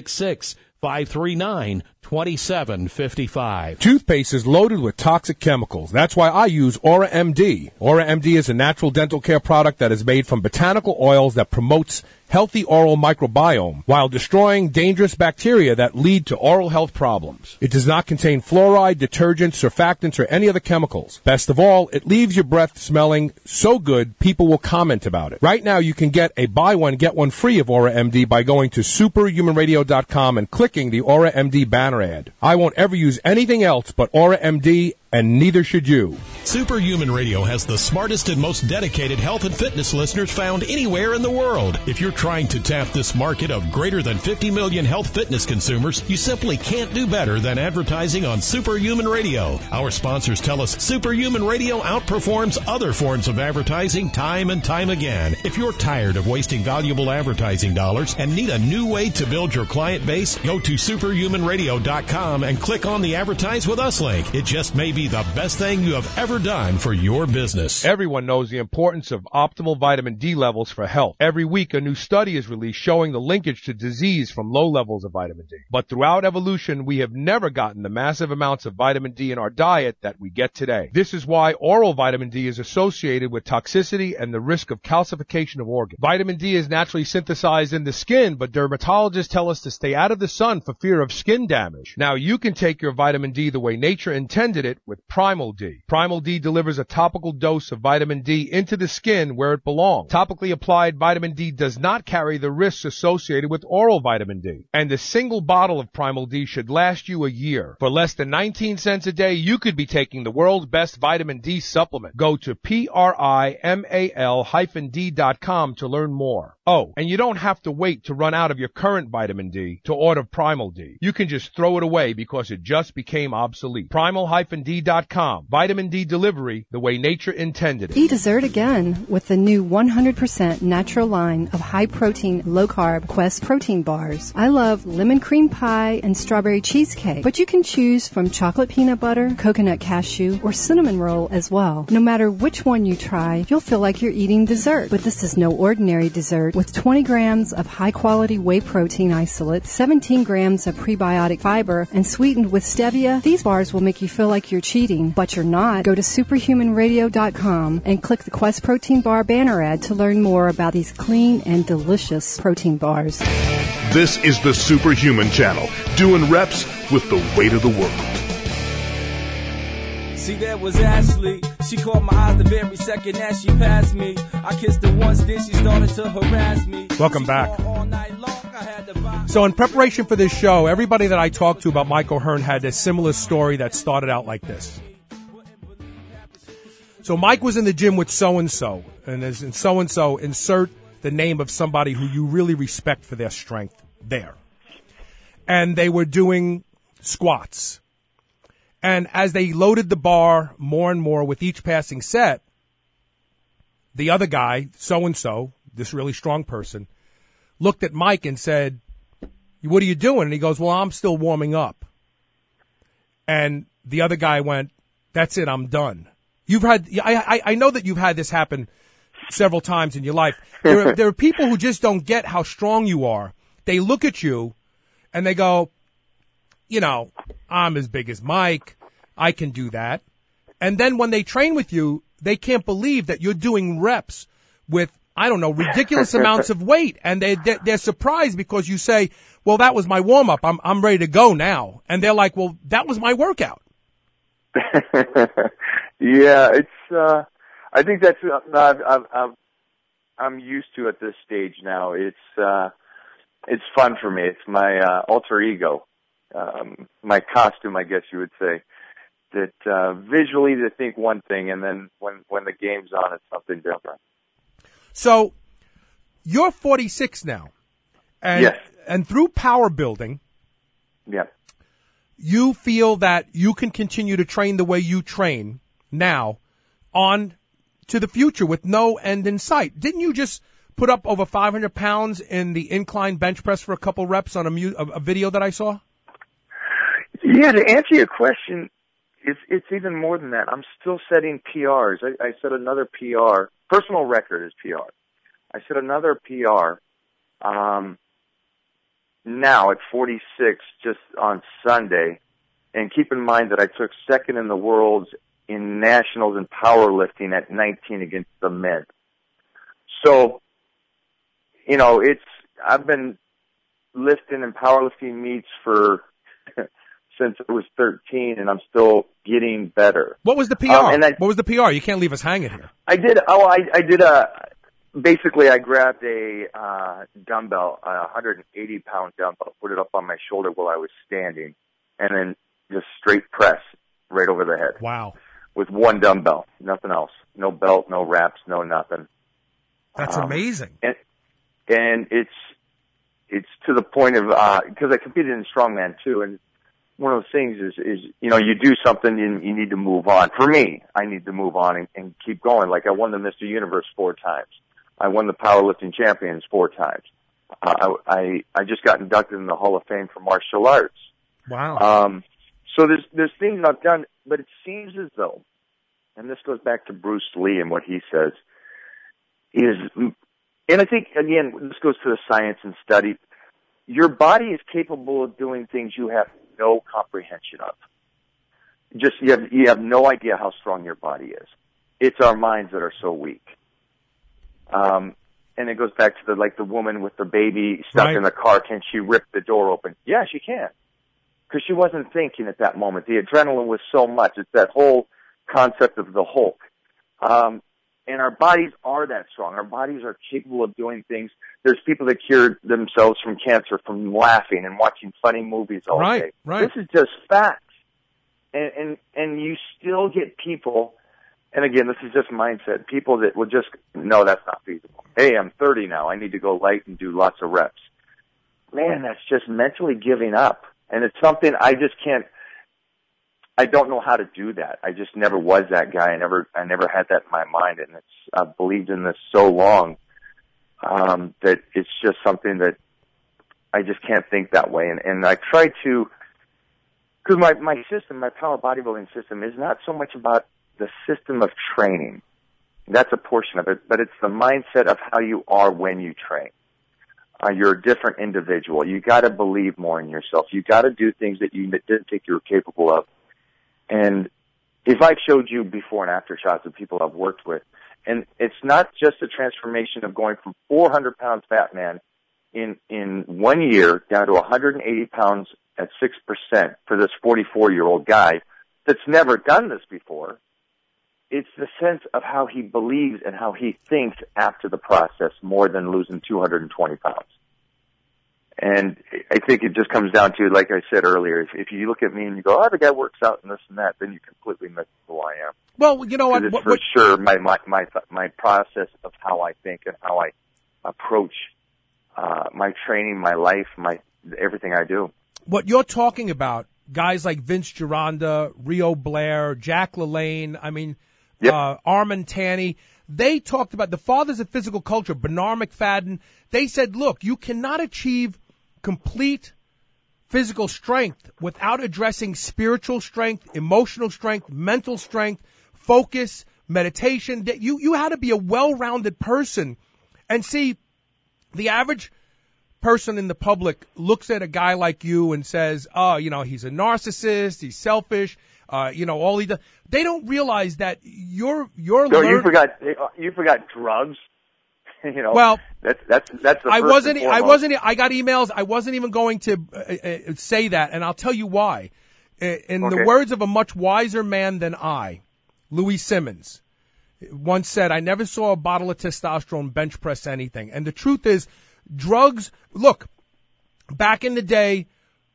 D: 866-539-2755.
F: Toothpaste is loaded with toxic chemicals. That's why I use Aura MD. Aura MD is a natural dental care product that is made from botanical oils that promotes healthy oral microbiome while destroying dangerous bacteria that lead to oral health problems. It does not contain fluoride, detergents, surfactants, or any other chemicals. Best of all, it leaves your breath smelling so good people will comment about it. Right now, you can get a buy one, get one free of Aura MD by going to superhumanradio.com and clicking the Aura MD banner ad. I won't ever use anything else but Aura MD, and neither should you.
D: Superhuman Radio has the smartest and most dedicated health and fitness listeners found anywhere in the world. If you're trying to tap this market of greater than 50 million health fitness consumers, you simply can't do better than advertising on Superhuman Radio. Our sponsors tell us Superhuman Radio outperforms other forms of advertising time and time again. If you're tired of wasting valuable advertising dollars and need a new way to build your client base, go to superhumanradio.com and click on the Advertise With Us link. It just may be the best thing you have ever done for your business.
F: Everyone knows the importance of optimal vitamin D levels for health. Every week, a new study is released showing the linkage to disease from low levels of vitamin D. But throughout evolution, we have never gotten the massive amounts of vitamin D in our diet that we get today. This is why oral vitamin D is associated with toxicity and the risk of calcification of organs. Vitamin D is naturally synthesized in the skin, but dermatologists tell us to stay out of the sun for fear of skin damage. Now, you can take your vitamin D the way nature intended it with Primal D. Primal D delivers a topical dose of vitamin D into the skin where it belongs. Topically applied vitamin D does not carry the risks associated with oral vitamin D. And a single bottle of Primal D should last you a year. For less than 19 cents a day, you could be taking the world's best vitamin D supplement. Go to primal-d.com to learn more. Oh, and you don't have to wait to run out of your current vitamin D to order Primal D. You can just throw it away because it just became obsolete. Primal-d.com. Vitamin D delivery the way nature intended it.
E: Eat dessert again with the new 100% natural line of high-protein, low-carb Quest protein bars. I love lemon cream pie and strawberry cheesecake, but you can choose from chocolate peanut butter, coconut cashew, or cinnamon roll as well. No matter which one you try, you'll feel like you're eating dessert. But this is no ordinary dessert. With 20 grams of high-quality whey protein isolate, 17 grams of prebiotic fiber, and sweetened with stevia, these bars will make you feel like you're cheating, but you're not. Go to superhumanradio.com and click the Quest Protein Bar banner ad to learn more about these clean and delicious protein bars.
A: This is the Superhuman Channel, doing reps with the weight of the world.
I: See, that was Ashley. She caught my eyes the very second as she passed me. I kissed her once, then she started to harass me.
B: Welcome back. So in preparation for this show, everybody that I talked to about Mike O'Hearn had a similar story that started out like this. So Mike was in the gym with so-and-so, and as in so-and-so, insert the name of somebody who you really respect for their strength there. And they were doing squats. And as they loaded the bar more and more with each passing set, the other guy, so-and-so, this really strong person, looked at Mike and said, "What are you doing?" And he goes, "Well, I'm still warming up." And the other guy went, "That's it, I'm done." I know that you've had this happen several times in your life. There are people who just don't get how strong you are. They look at you and they go, you know, I'm as big as Mike. I can do that. And then when they train with you, they can't believe that you're doing reps with, I don't know, ridiculous amounts of weight. And they're surprised because you say, "Well, that was my warm up. I'm ready to go now." And they're like, "Well, that was my workout."
H: Yeah, it's, I think that's, I'm used to at this stage now. It's fun for me. It's my, alter ego. My costume, I guess you would say, that visually they think one thing, and then when the game's on, it's something different.
B: So you're 46 now, and
H: yes.
B: And through power building,
H: yeah,
B: you feel that you can continue to train the way you train now on to the future with no end in sight. Didn't you just put up over 500 pounds in the incline bench press for a couple reps on a video that I saw?
H: Yeah, to answer your question, it's even more than that. I'm still setting PRs. I set another PR. Personal record is PR. I set another PR now at 46 just on Sunday. And keep in mind that I took second in the world in nationals in powerlifting at 19 against the men. So I've been lifting and powerlifting meets for since I was 13, and I'm still getting better.
B: What was the PR? What was the PR? You can't leave us hanging here.
H: I did basically I grabbed a dumbbell, a 180-pound dumbbell, put it up on my shoulder while I was standing, and then just straight press right over the head.
B: Wow.
H: With one dumbbell, nothing else. No belt, no wraps, no nothing.
B: That's amazing.
H: And it's to the point of, because I competed in strongman too, and one of those things is you do something and you need to move on. For me, I need to move on and keep going. Like I won the Mr. Universe 4 times. I won the Powerlifting Champions 4 times. I just got inducted in the Hall of Fame for martial arts.
B: Wow.
H: So there's things I've done, but it seems as though, and this goes back to Bruce Lee and what he says, and I think, again, this goes to the science and study, your body is capable of doing things you have no comprehension of. Just, you have no idea how strong your body is. It's our minds that are so weak. And it goes back to the woman with the baby stuck in the car. Can she rip the door open? Yeah, she can. Because she wasn't thinking at that moment. The adrenaline was so much. It's that whole concept of the Hulk. And our bodies are that strong. Our bodies are capable of doing things. There's people that cured themselves from cancer from laughing and watching funny movies all day.
B: Right.
H: This is just facts. And you still get people, and again, this is just mindset, people that will just, no, that's not feasible. Hey, I'm 30 now. I need to go light and do lots of reps. Man, that's just mentally giving up. And it's something I just can't, I don't know how to do that. I just never was that guy. I never had that in my mind, and I've believed in this so long that it's just something that I just can't think that way. And I try to, because my system, my power bodybuilding system, is not so much about the system of training. That's a portion of it, but it's the mindset of how you are when you train. You're a different individual. You got to believe more in yourself. You got to do things that you didn't think you were capable of. And if I've showed you before and after shots of people I've worked with, and it's not just a transformation of going from 400-pound fat man in 1 year down to 180 pounds at 6% for this 44-year-old guy that's never done this before. It's the sense of how he believes and how he thinks after the process more than losing 220 pounds. And I think it just comes down to, like I said earlier, if you look at me and you go, oh, the guy works out and this and that, then you completely miss who I am.
B: Well, you know what?
H: It's for sure my process of how I think and how I approach my training, my life, everything I do.
B: What you're talking about, guys like Vince Gironda, Rio Blair, Jack LaLanne, Armand Tanny, they talked about the fathers of physical culture, Bernard McFadden. They said, look, you cannot achieve complete physical strength without addressing spiritual strength, emotional strength, mental strength, focus, meditation. You had to be a well-rounded person. And see, the average person in the public looks at a guy like you and says, oh, he's a narcissist, he's selfish, all he does. They don't realize that you're
H: no, you forgot drugs.
B: Well,
H: that's the
B: I got emails. I wasn't even going to say that, and I'll tell you why. In the words of a much wiser man than I, Louis Simmons, once said, I never saw a bottle of testosterone bench press anything. And the truth is, drugs, look, back in the day,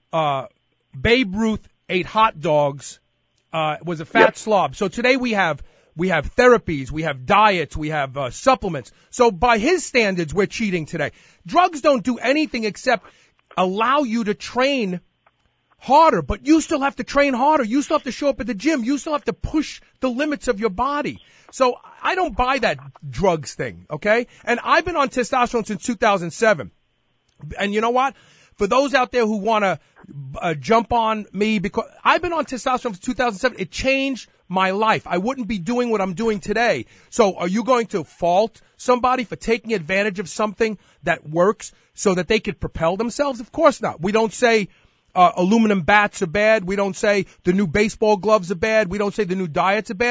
B: Babe Ruth ate hot dogs, was a fat slob. So today we have therapies, we have diets, we have supplements. So by his standards, we're cheating today. Drugs don't do anything except allow you to train harder, but you still have to train harder. You still have to show up at the gym. You still have to push the limits of your body. So I don't buy that drugs thing, okay? And I've been on testosterone since 2007. And you know what? For those out there who want to jump on me, because I've been on testosterone since 2007, it changed my life. I wouldn't be doing what I'm doing today. So are you going to fault somebody for taking advantage of something that works so that they could propel themselves? Of course not. We don't say aluminum bats are bad. We don't say the new baseball gloves are bad. We don't say the new diets are bad.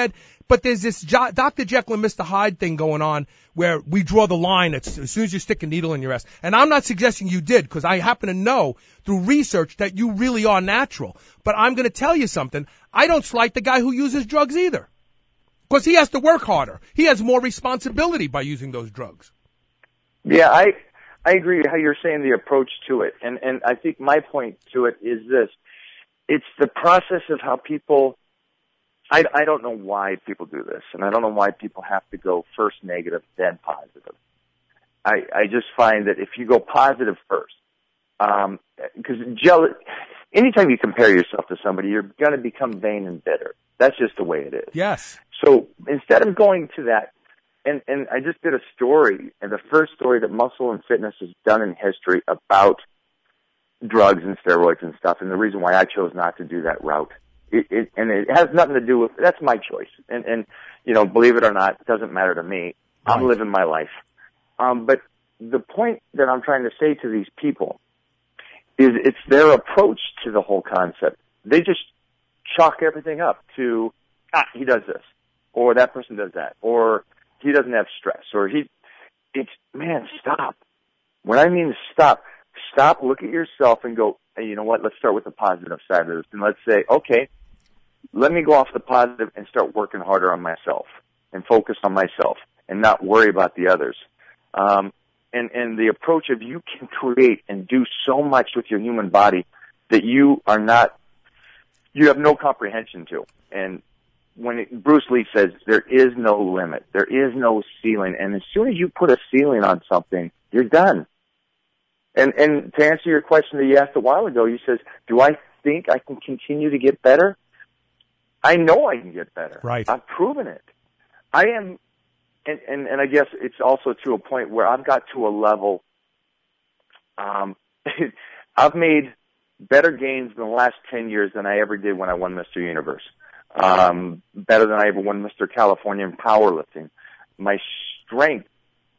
B: But there's this Dr. Jekyll and Mr. Hyde thing going on where we draw the line as soon as you stick a needle in your ass. And I'm not suggesting you did, because I happen to know through research that you really are natural. But I'm going to tell you something. I don't slight the guy who uses drugs either, because he has to work harder. He has more responsibility by using those drugs.
H: Yeah, I agree how you're saying the approach to it. And I think my point to it is this. It's the process of how people, I don't know why people do this, and I don't know why people have to go first negative, then positive. I just find that if you go positive first, because anytime you compare yourself to somebody, you're going to become vain and bitter. That's just the way it is.
B: Yes.
H: So instead of going to that, and I just did a story, and the first story that Muscle and Fitness has done in history about drugs and steroids and stuff, and the reason why I chose not to do that route. And it has nothing to do with, that's my choice. And you know, believe it or not, it doesn't matter to me. Right. I'm living my life. But the point that I'm trying to say to these people is it's their approach to the whole concept. They just chalk everything up to, he does this, or that person does that, or he doesn't have stress, or man, stop. When I mean stop, look at yourself and go, hey, you know what, let's start with the positive side of this. And let's say, okay, let me go off the positive and start working harder on myself and focus on myself and not worry about the others. And the approach of you can create and do so much with your human body that you have no comprehension to. And when Bruce Lee says there is no limit, there is no ceiling, and as soon as you put a ceiling on something, you're done. And to answer your question that you asked a while ago, you says, do I think I can continue to get better? I know I can get better.
B: Right.
H: I've proven it. I am, and I guess it's also to a point where I've got to a level, I've made better gains in the last 10 years than I ever did when I won Mr. Universe. Better than I ever won Mr. California in powerlifting. My strength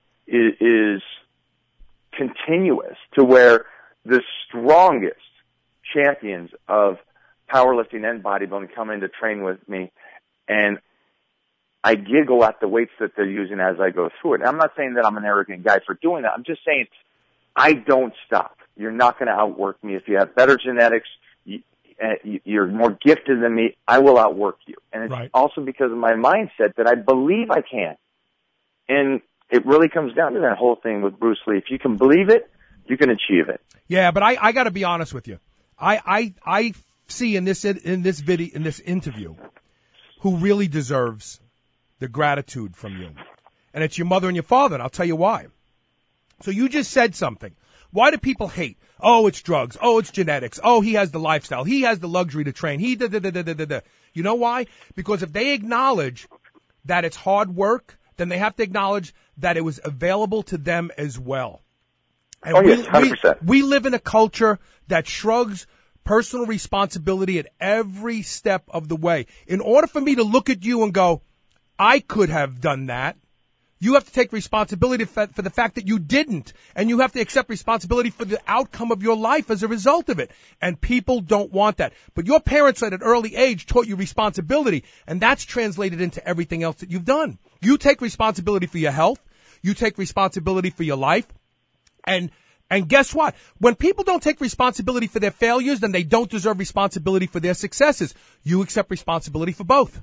H: is continuous to where the strongest champions of powerlifting and bodybuilding come in to train with me, and I giggle at the weights that they're using as I go through it. And I'm not saying that I'm an arrogant guy for doing that. I'm just saying I don't stop. You're not going to outwork me. If you have better genetics, you're more gifted than me, I will outwork you. And it's also because of my mindset that I believe I can. And it really comes down to that whole thing with Bruce Lee. If you can believe it, you can achieve it.
B: Yeah, but I got to be honest with you. I see in this interview who really deserves the gratitude from you. And it's your mother and your father, and I'll tell you why. So you just said something. Why do people hate? Oh, it's drugs. Oh, it's genetics. Oh, he has the lifestyle. He has the luxury to train. He da. You know why? Because if they acknowledge that it's hard work, then they have to acknowledge that it was available to them as well. And
H: yes, 100%.
B: We live in a culture that shrugs personal responsibility at every step of the way. In order for me to look at you and go, I could have done that, you have to take responsibility for the fact that you didn't. And you have to accept responsibility for the outcome of your life as a result of it. And people don't want that. But your parents at an early age taught you responsibility, and that's translated into everything else that you've done. You take responsibility for your health. You take responsibility for your life. And guess what? When people don't take responsibility for their failures, then they don't deserve responsibility for their successes. You accept responsibility for both.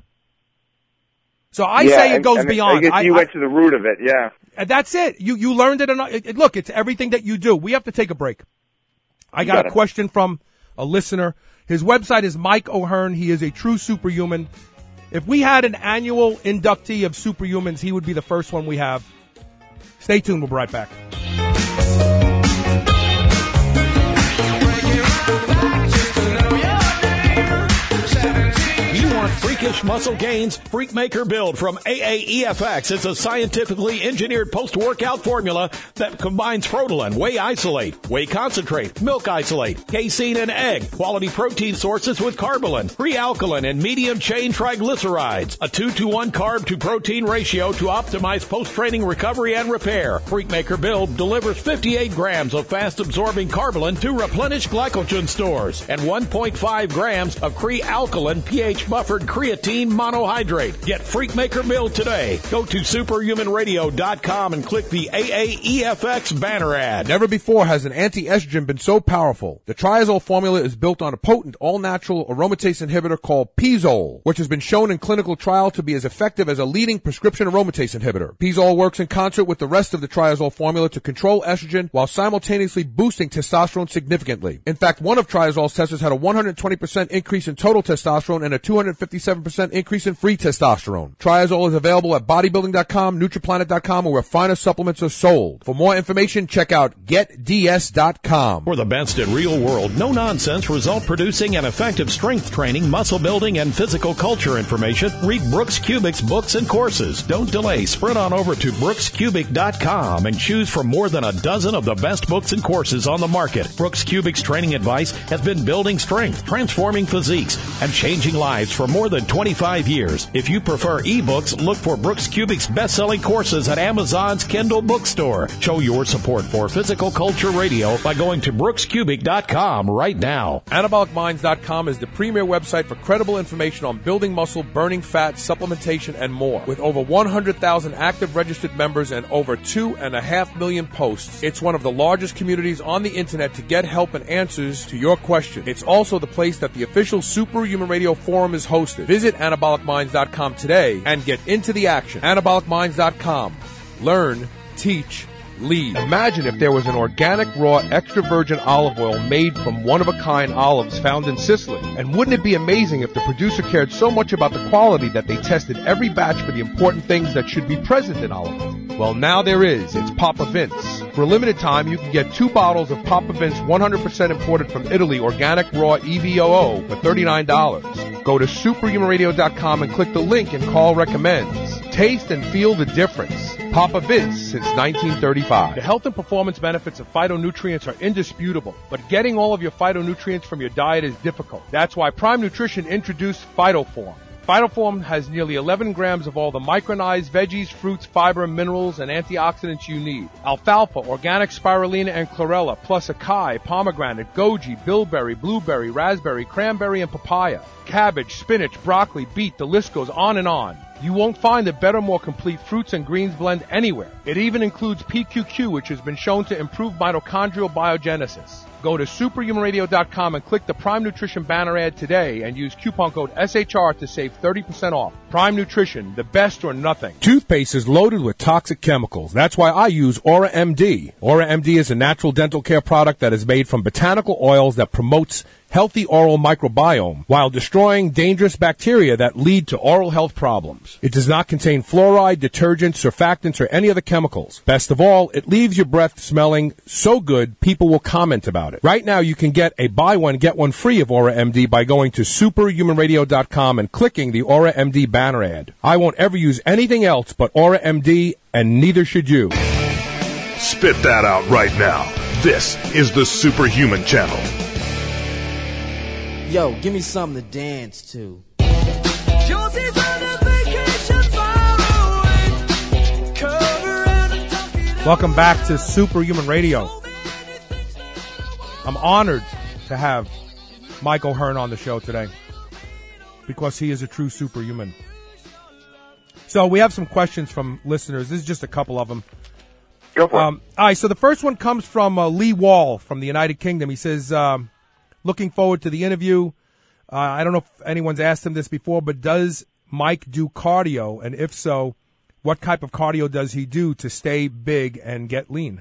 B: So I say it goes beyond.
H: I guess you went to the root of it, yeah.
B: And that's it. You learned it. Look, it's everything that you do. We have to take a break. I got a question from a listener. His website is Mike O'Hearn. He is a true superhuman. If we had an annual inductee of superhumans, he would be the first one we have. Stay tuned. We'll be right back.
D: Freakish muscle gains, Freakmaker Build from AAEFX. It's a scientifically engineered post-workout formula that combines Frotalin, Whey Isolate, Whey Concentrate, Milk Isolate, casein, and egg, quality protein sources with Carbolin, pre-alkaline, and medium-chain triglycerides. A 2-to-1 carb-to-protein ratio to optimize post-training recovery and repair. Freakmaker Build delivers 58 grams of fast-absorbing Carbolin to replenish glycogen stores and 1.5 grams of pre-alkaline pH-buffered creatine creatine monohydrate. Get Freakmaker Mill today. Go to superhumanradio.com and click the AAEFX banner ad.
F: Never before has an anti-estrogen been so powerful. The triazole formula is built on a potent all-natural aromatase inhibitor called Pizole, which has been shown in clinical trial to be as effective as a leading prescription aromatase inhibitor. Pizole works in concert with the rest of the triazole formula to control estrogen while simultaneously boosting testosterone significantly. In fact, one of triazole's testers had a 120% increase in total testosterone and a 257% increase in free testosterone. Triazole is available at bodybuilding.com, nutriplanet.com, or where finer supplements are sold. For more information, check out getds.com.
D: For the best in real world, no nonsense, result producing and effective strength training, muscle building, and physical culture information, read Brooks Kubik's books and courses. Don't delay. Sprint on over to brookskubic.com and choose from more than a dozen of the best books and courses on the market. Brooks Kubik's training advice has been building strength, transforming physiques, and changing lives for more than 25 years. If you prefer ebooks, look for Brooks Kubik's best-selling courses at Amazon's Kindle bookstore. Show your support for Physical Culture Radio by going to brookskubic.com right now.
F: AnabolicMinds.com is the premier website for credible information on building muscle, burning fat, supplementation, and more. With over 100,000 active registered members and over 2.5 million posts, it's one of the largest communities on the internet to get help and answers to your questions. It's also the place that the official Superhuman Radio Forum is hosted. Visit AnabolicMinds.com today and get into the action. AnabolicMinds.com. Learn, teach, lead. Imagine if there was an organic, raw, extra virgin olive oil made from one-of-a-kind olives found in Sicily. And wouldn't it be amazing if the producer cared so much about the quality that they tested every batch for the important things that should be present in olive oil? Well, now there is. It's Papa Vince. For a limited time, you can get 2 bottles of Papa Vince 100% imported from Italy organic raw EVOO for $39. Go to superhumanradio.com and click the link and call recommends. Taste and feel the difference. Papa Vince since 1935. The health and performance benefits of phytonutrients are indisputable, but getting all of your phytonutrients from your diet is difficult. That's why Prime Nutrition introduced PhytoForm. PhytoForm has nearly 11 grams of all the micronized veggies, fruits, fiber, minerals, and antioxidants you need. Alfalfa, organic spirulina, and chlorella, plus acai, pomegranate, goji, bilberry, blueberry, raspberry, cranberry, and papaya. Cabbage, spinach, broccoli, beet, the list goes on and on. You won't find a better, more complete fruits and greens blend anywhere. It even includes PQQ, which has been shown to improve mitochondrial biogenesis. Go to superhumanradio.com and click the Prime Nutrition banner ad today and use coupon code SHR to save 30% off. Prime Nutrition, the best or nothing. Toothpaste is loaded with toxic chemicals. That's why I use Aura MD. Aura MD is a natural dental care product that is made from botanical oils that promotes healthy oral microbiome while destroying dangerous bacteria that lead to oral health problems. It does not contain fluoride, detergents, surfactants, or any other chemicals. Best of all, it leaves your breath smelling so good people will comment about it. Right now you can get a buy one, get one free of Aura MD by going to superhumanradio.com and clicking the Aura MD banner ad. I won't ever use anything else but Aura MD, and neither should you.
A: Spit that out right now. This is the Superhuman Channel.
J: Yo, give me something to dance to.
B: Welcome back to Superhuman Radio. I'm honored to have Mike O'Hearn on the show today because he is a true superhuman. So we have some questions from listeners. This is just a couple of them.
H: Go for it.
B: All right, so the first one comes from Lee Wall from the United Kingdom. He says, looking forward to the interview. I don't know if anyone's asked him this before, but does Mike do cardio? And if so, what type of cardio does he do to stay big and get lean?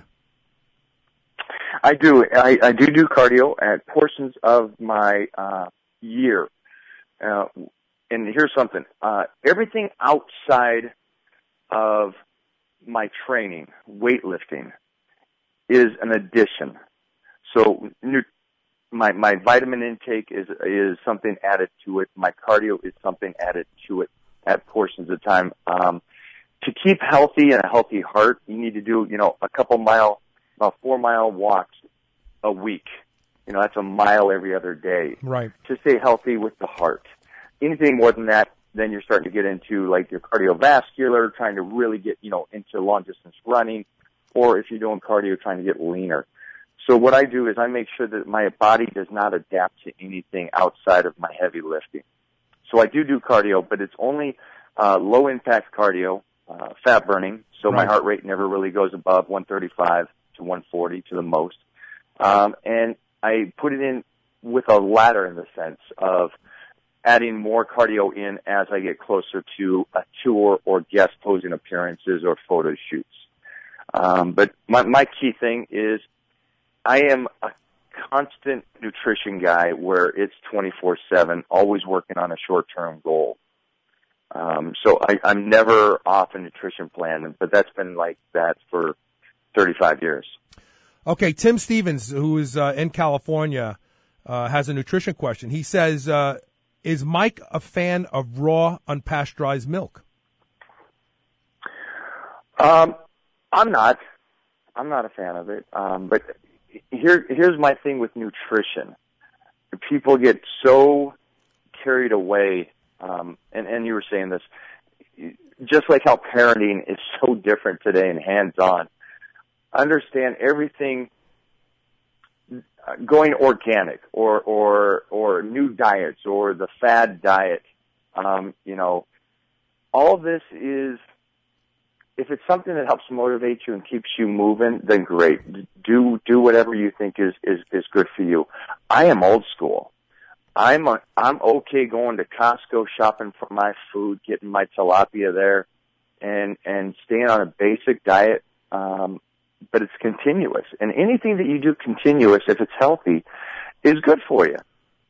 H: I do. I do cardio at portions of my year. And here's something. Everything outside of my training, weightlifting, is an addition. So my vitamin intake is something added to it. My cardio is something added to it at portions of time. To keep healthy and a healthy heart, you need to do, about 4-mile walks a week. That's a mile every other day.
B: Right.
H: To stay healthy with the heart. Anything more than that, then you're starting to get into like your cardiovascular, trying to really get, into long distance running, or if you're doing cardio, trying to get leaner. So what I do is I make sure that my body does not adapt to anything outside of my heavy lifting. So I do cardio, but it's only low impact cardio, fat burning. So my heart rate never really goes above 135 to 140 to the most. And I put it in with a ladder in the sense of adding more cardio in as I get closer to a tour or guest posing appearances or photo shoots. But my key thing is I am a constant nutrition guy where it's 24/7, always working on a short-term goal. So I'm never off a nutrition plan, but that's been like that for 35 years.
B: Okay, Tim Stevens, who is in California, has a nutrition question. He says, is Mike a fan of raw, unpasteurized milk?
H: I'm not a fan of it. But here's my thing with nutrition. People get so carried away, and you were saying this, just like how parenting is so different today and hands-on. Understand everything going organic or new diets or the fad diet. All this is, if it's something that helps motivate you and keeps you moving, then great. Do whatever you think is good for you. I am old school. I'm okay going to Costco, shopping for my food, getting my tilapia there, and staying on a basic diet. But it's continuous, and anything that you do continuous, if it's healthy, is good for you.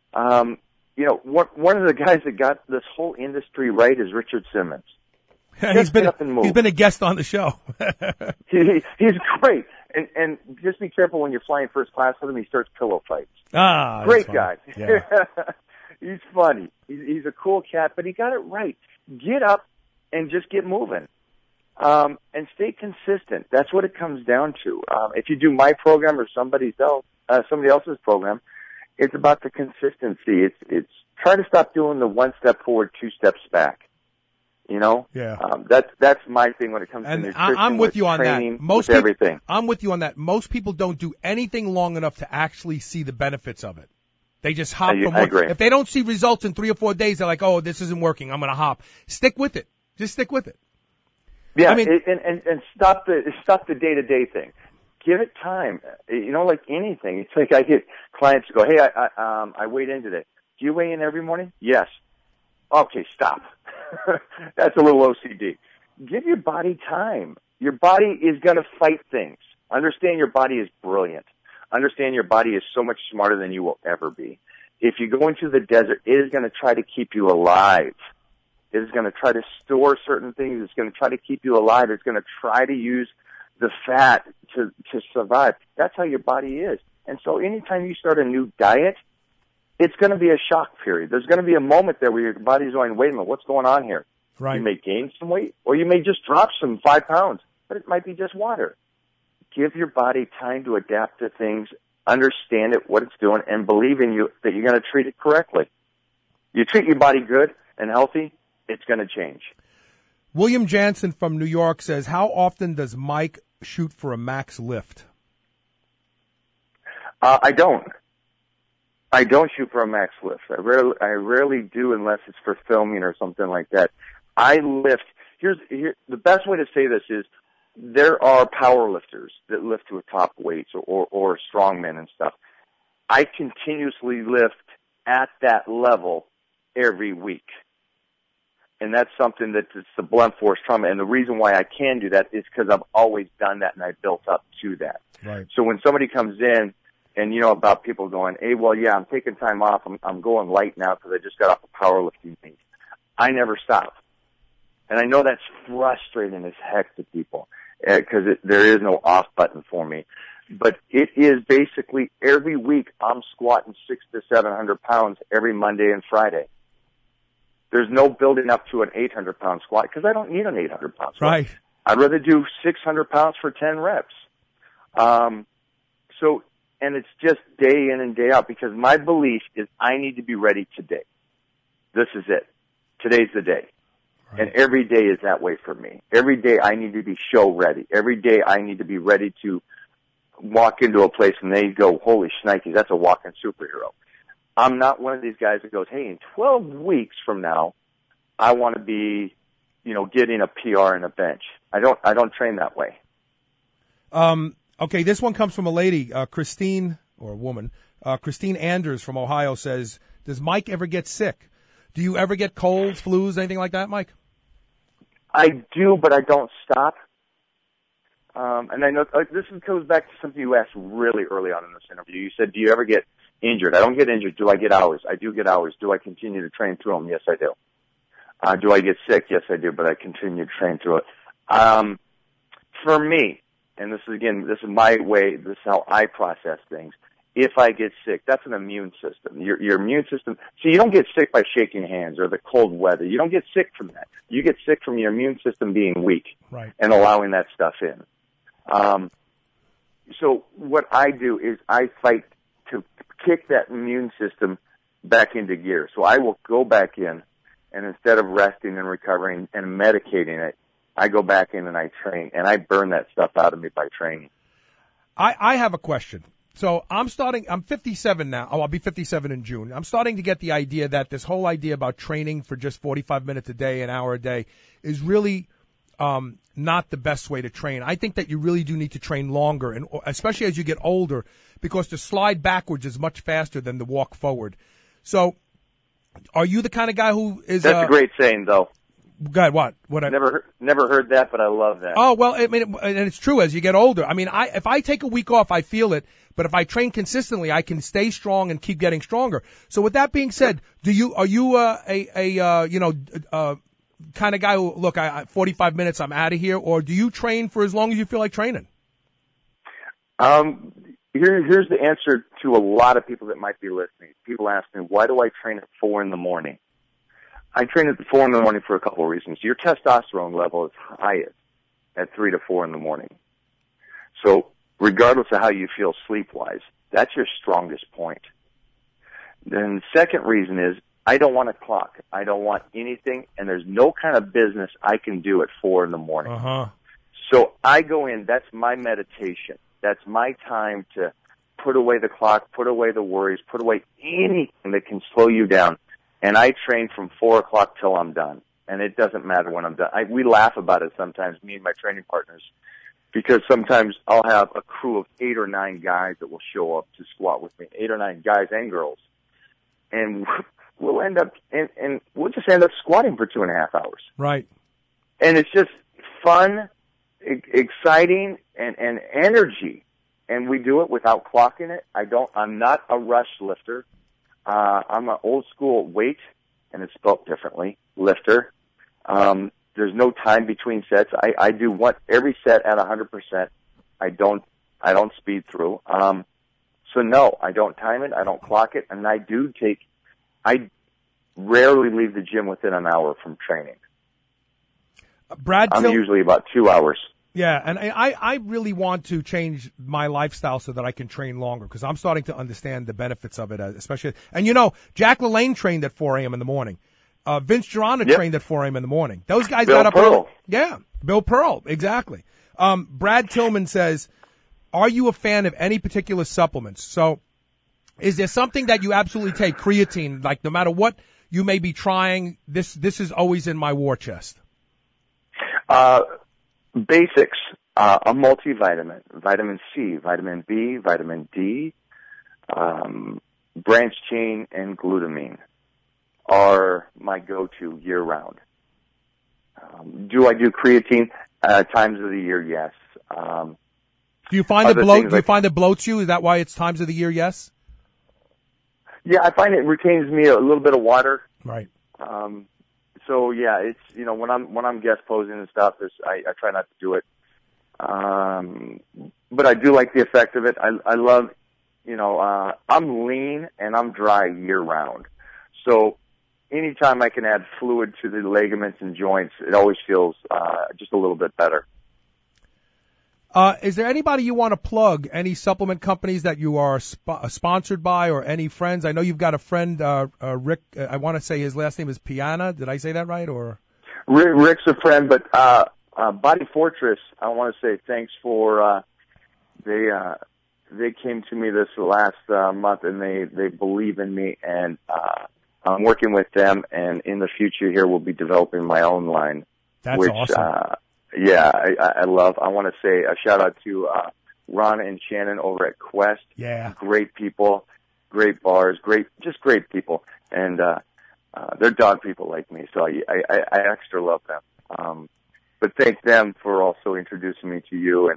H: One of the guys that got this whole industry right is Richard Simmons.
B: He's been a guest on the show.
H: He's great. And just be careful when you're flying first class with him. He starts pillow fights. Great guy.
B: Yeah.
H: He's funny. He's a cool cat, but he got it right. Get up and just get moving. And stay consistent. That's what it comes down to. If you do my program or somebody else's program, it's about the consistency. It's try to stop doing the 1 step forward, 2 steps back.
B: Yeah.
H: That's my thing when it comes to nutrition.
B: I'm with you on that.
H: Everything.
B: I'm with you on that. Most people don't do anything long enough to actually see the benefits of it. They just hop from one. I agree. If they don't see results in 3 or 4 days, they're like, "Oh, this isn't working. I'm going to hop." Stick with it. Just stick with it.
H: Yeah, and stop the day-to-day thing. Give it time. Like anything. It's like I get clients who go, "Hey, I weighed in today. Do you weigh in every morning?" "Yes." "Okay, stop." That's a little OCD. Give your body time. Your body is going to fight things. Understand your body is brilliant. Understand your body is so much smarter than you will ever be. If you go into the desert, it is going to try to keep you alive. It is going to try to store certain things. It's going to try to keep you alive. It's going to try to use the fat to survive. That's how your body is. And so anytime you start a new diet, it's going to be a shock period. There's going to be a moment there where your body's going, "Wait a minute, what's going on here?"
B: Right.
H: You may gain some weight, or you may just drop some 5 pounds, but it might be just water. Give your body time to adapt to things, understand it, what it's doing, and believe in you that you're going to treat it correctly. You treat your body good and healthy, it's going to change.
B: William Jansen from New York says, how often does Mike shoot for a max lift?
H: I don't shoot for a max lift. I rarely do unless it's for filming or something like that. I lift. Here, the best way to say this is there are power lifters that lift to a top weights or strongmen and stuff. I continuously lift at that level every week. And that's something that's the blunt force trauma. And the reason why I can do that is because I've always done that and I built up to that.
B: Right.
H: So when somebody comes in, and about people going, "Hey, well, yeah, I'm taking time off. I'm going light now because I just got off a powerlifting meet." I never stop. And I know that's frustrating as heck to people because there is no off button for me. But it is basically every week I'm squatting 600 to 700 pounds every Monday and Friday. There's no building up to an 800-pound squat because I don't need an 800-pound squat.
B: Right.
H: I'd rather do 600 pounds for 10 reps. And it's just day in and day out because my belief is I need to be ready today. This is it. Today's the day. Right. And every day is that way for me. Every day I need to be show ready. Every day I need to be ready to walk into a place and they go, "Holy shnikes, that's a walking superhero." I'm not one of these guys that goes, hey, in 12 weeks from now, I want to be, getting a PR in a bench. I don't train that way.
B: Okay, this one comes from a lady, Christine, or a woman. Christine Anders from Ohio says, does Mike ever get sick? Do you ever get colds, flus, anything like that, Mike?
H: I do, but I don't stop. And I know this goes back to something you asked really early on in this interview. You said, do you ever get injured? I don't get injured. Do I get hours? I do get hours. Do I continue to train through them? Yes, I do. Do I get sick? Yes, I do, but I continue to train through it. For me, and this is my way, this is how I process things. If I get sick, that's an immune system. Your immune system, see, you don't get sick by shaking hands or the cold weather. You don't get sick from that. You get sick from your immune system being weak,
B: right,
H: and allowing that stuff in. So what I do is I fight to kick that immune system back into gear. So I will go back in, and instead of resting and recovering and medicating it, I go back in and I train, and I burn that stuff out of me by training.
B: I have a question. So I'm 57 now. Oh, I'll be 57 in June. I'm starting to get the idea that this whole idea about training for just 45 minutes a day, an hour a day, is really not the best way to train. I think that you really do need to train longer, and especially as you get older, because to slide backwards is much faster than to walk forward. So are you the kind of guy who is...
H: That's a great saying, though.
B: God, what?
H: Never heard that, but I love that.
B: Oh, well, I mean, and it's true as you get older. I mean, if I take a week off, I feel it, but if I train consistently, I can stay strong and keep getting stronger. So with that being said, are you kind of guy who, look, 45 minutes, I'm out of here, or do you train for as long as you feel like training?
H: Here's the answer to a lot of people that might be listening. People ask me, why do I train at 4 a.m? I train at 4 a.m. for a couple of reasons. Your testosterone level is highest at 3 to 4 a.m. So regardless of how you feel sleep-wise, that's your strongest point. Then the second reason is I don't want a clock. I don't want anything, and there's no kind of business I can do at 4 a.m.
B: Uh-huh.
H: So I go in, that's my meditation. That's my time to put away the clock, put away the worries, put away anything that can slow you down. And I train from 4 o'clock till I'm done. And it doesn't matter when I'm done. We laugh about it sometimes, me and my training partners, because sometimes I'll have a crew of 8 or 9 guys that will show up to squat with me, 8 or 9 guys and girls. And we'll end up, and we'll just end up squatting for 2.5 hours.
B: Right.
H: And it's just fun, exciting, and energy. And we do it without clocking it. I'm not a rush lifter. I'm an old school weight, and it's spelled differently, lifter. There's no time between sets. I do every set at 100%. I don't speed through. So no, I don't time it. I don't clock it. And I rarely leave the gym within an hour from training. I'm usually about 2 hours.
B: Yeah, and I really want to change my lifestyle so that I can train longer, because I'm starting to understand the benefits of it, especially. And Jack LaLanne trained at 4 a.m. in the morning. Vince Gironda trained at 4 a.m. in the morning. Those guys got up early. Yeah, Bill Pearl, exactly. Brad Tillman says, are you a fan of any particular supplements? So is there something that you absolutely take, creatine, like no matter what you may be trying, this is always in my war chest?
H: Basics, a multivitamin, vitamin C, vitamin B, vitamin D, branched chain, and glutamine are my go-to year-round. Do I do creatine times of the year? Yes.
B: Do you find it bloats you? Is that why it's times of the year? Yes.
H: Yeah, I find it retains me a little bit of water.
B: Right.
H: So yeah, it's when I'm guest posing and stuff, I try not to do it. But I do like the effect of it. I love, I'm lean and I'm dry year round. So anytime I can add fluid to the ligaments and joints, it always feels just a little bit better.
B: Is there anybody you want to plug? Any supplement companies that you are sponsored by, or any friends? I know you've got a friend, Rick. I want to say his last name is Piana. Did I say that right? Or
H: Rick's a friend, but Body Fortress. I want to say thanks for they they came to me this last month, and they believe in me, and I'm working with them, and in the future here we'll be developing my own line.
B: That's
H: which,
B: awesome.
H: I love. I want to say a shout out to Ron and Shannon over at Quest.
B: Yeah.
H: Great people, great bars, great people, and they're dog people like me, so I extra love them. But thank them for also introducing me to you,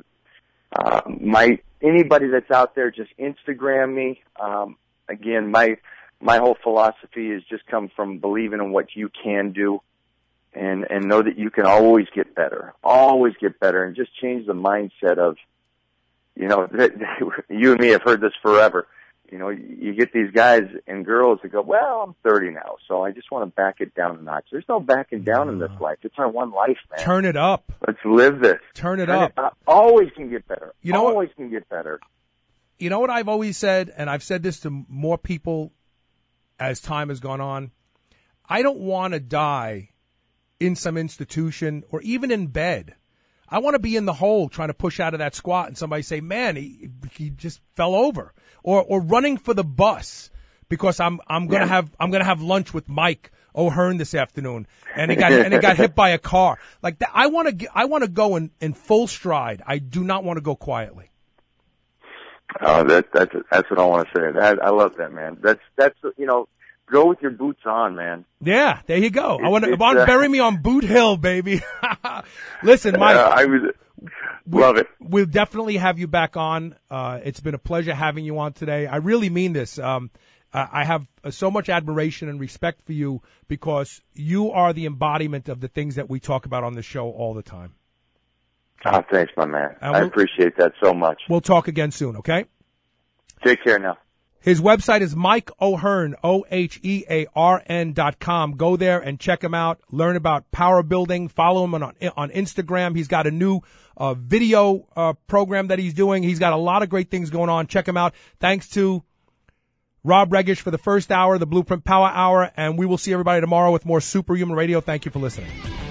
H: and anybody that's out there, just Instagram me. Again, my whole philosophy is just come from believing in what you can do, and know that you can always get better, and just change the mindset of, you and me have heard this forever. You get these guys and girls that go, well, I'm 30 now, so I just want to back it down a notch. There's no backing down in this life. It's our one life, man.
B: Turn it up.
H: Let's live this.
B: Turn it up.
H: Always can get better.
B: Can get better. You know what I've always said, and I've said this to more people as time has gone on? I don't want to die in some institution or even in bed. I want to be in the hole trying to push out of that squat and somebody say, man, he just fell over. Or running for the bus because I'm going to have lunch with Mike O'Hearn this afternoon and it got hit by a car. Like that, I want to go in full stride. I do not want to go quietly.
H: Oh, that's what I want to say. I love that, man. That's go with your boots on, man.
B: Yeah, there you go. Bury me on Boot Hill, baby. Listen, Mike. Love it. We'll definitely have you back on. It's been a pleasure having you on today. I really mean this. I have so much admiration and respect for you because you are the embodiment of the things that we talk about on the show all the time.
H: Oh, thanks, my man. I appreciate that so much.
B: We'll talk again soon, okay?
H: Take care now.
B: His website is Mike O'Hearn, OHEARN.com. Go there and check him out. Learn about power building. Follow him on Instagram. He's got a new video program that he's doing. He's got a lot of great things going on. Check him out. Thanks to Rob Regish for the first hour, the Blueprint Power Hour, and we will see everybody tomorrow with more Superhuman Radio. Thank you for listening.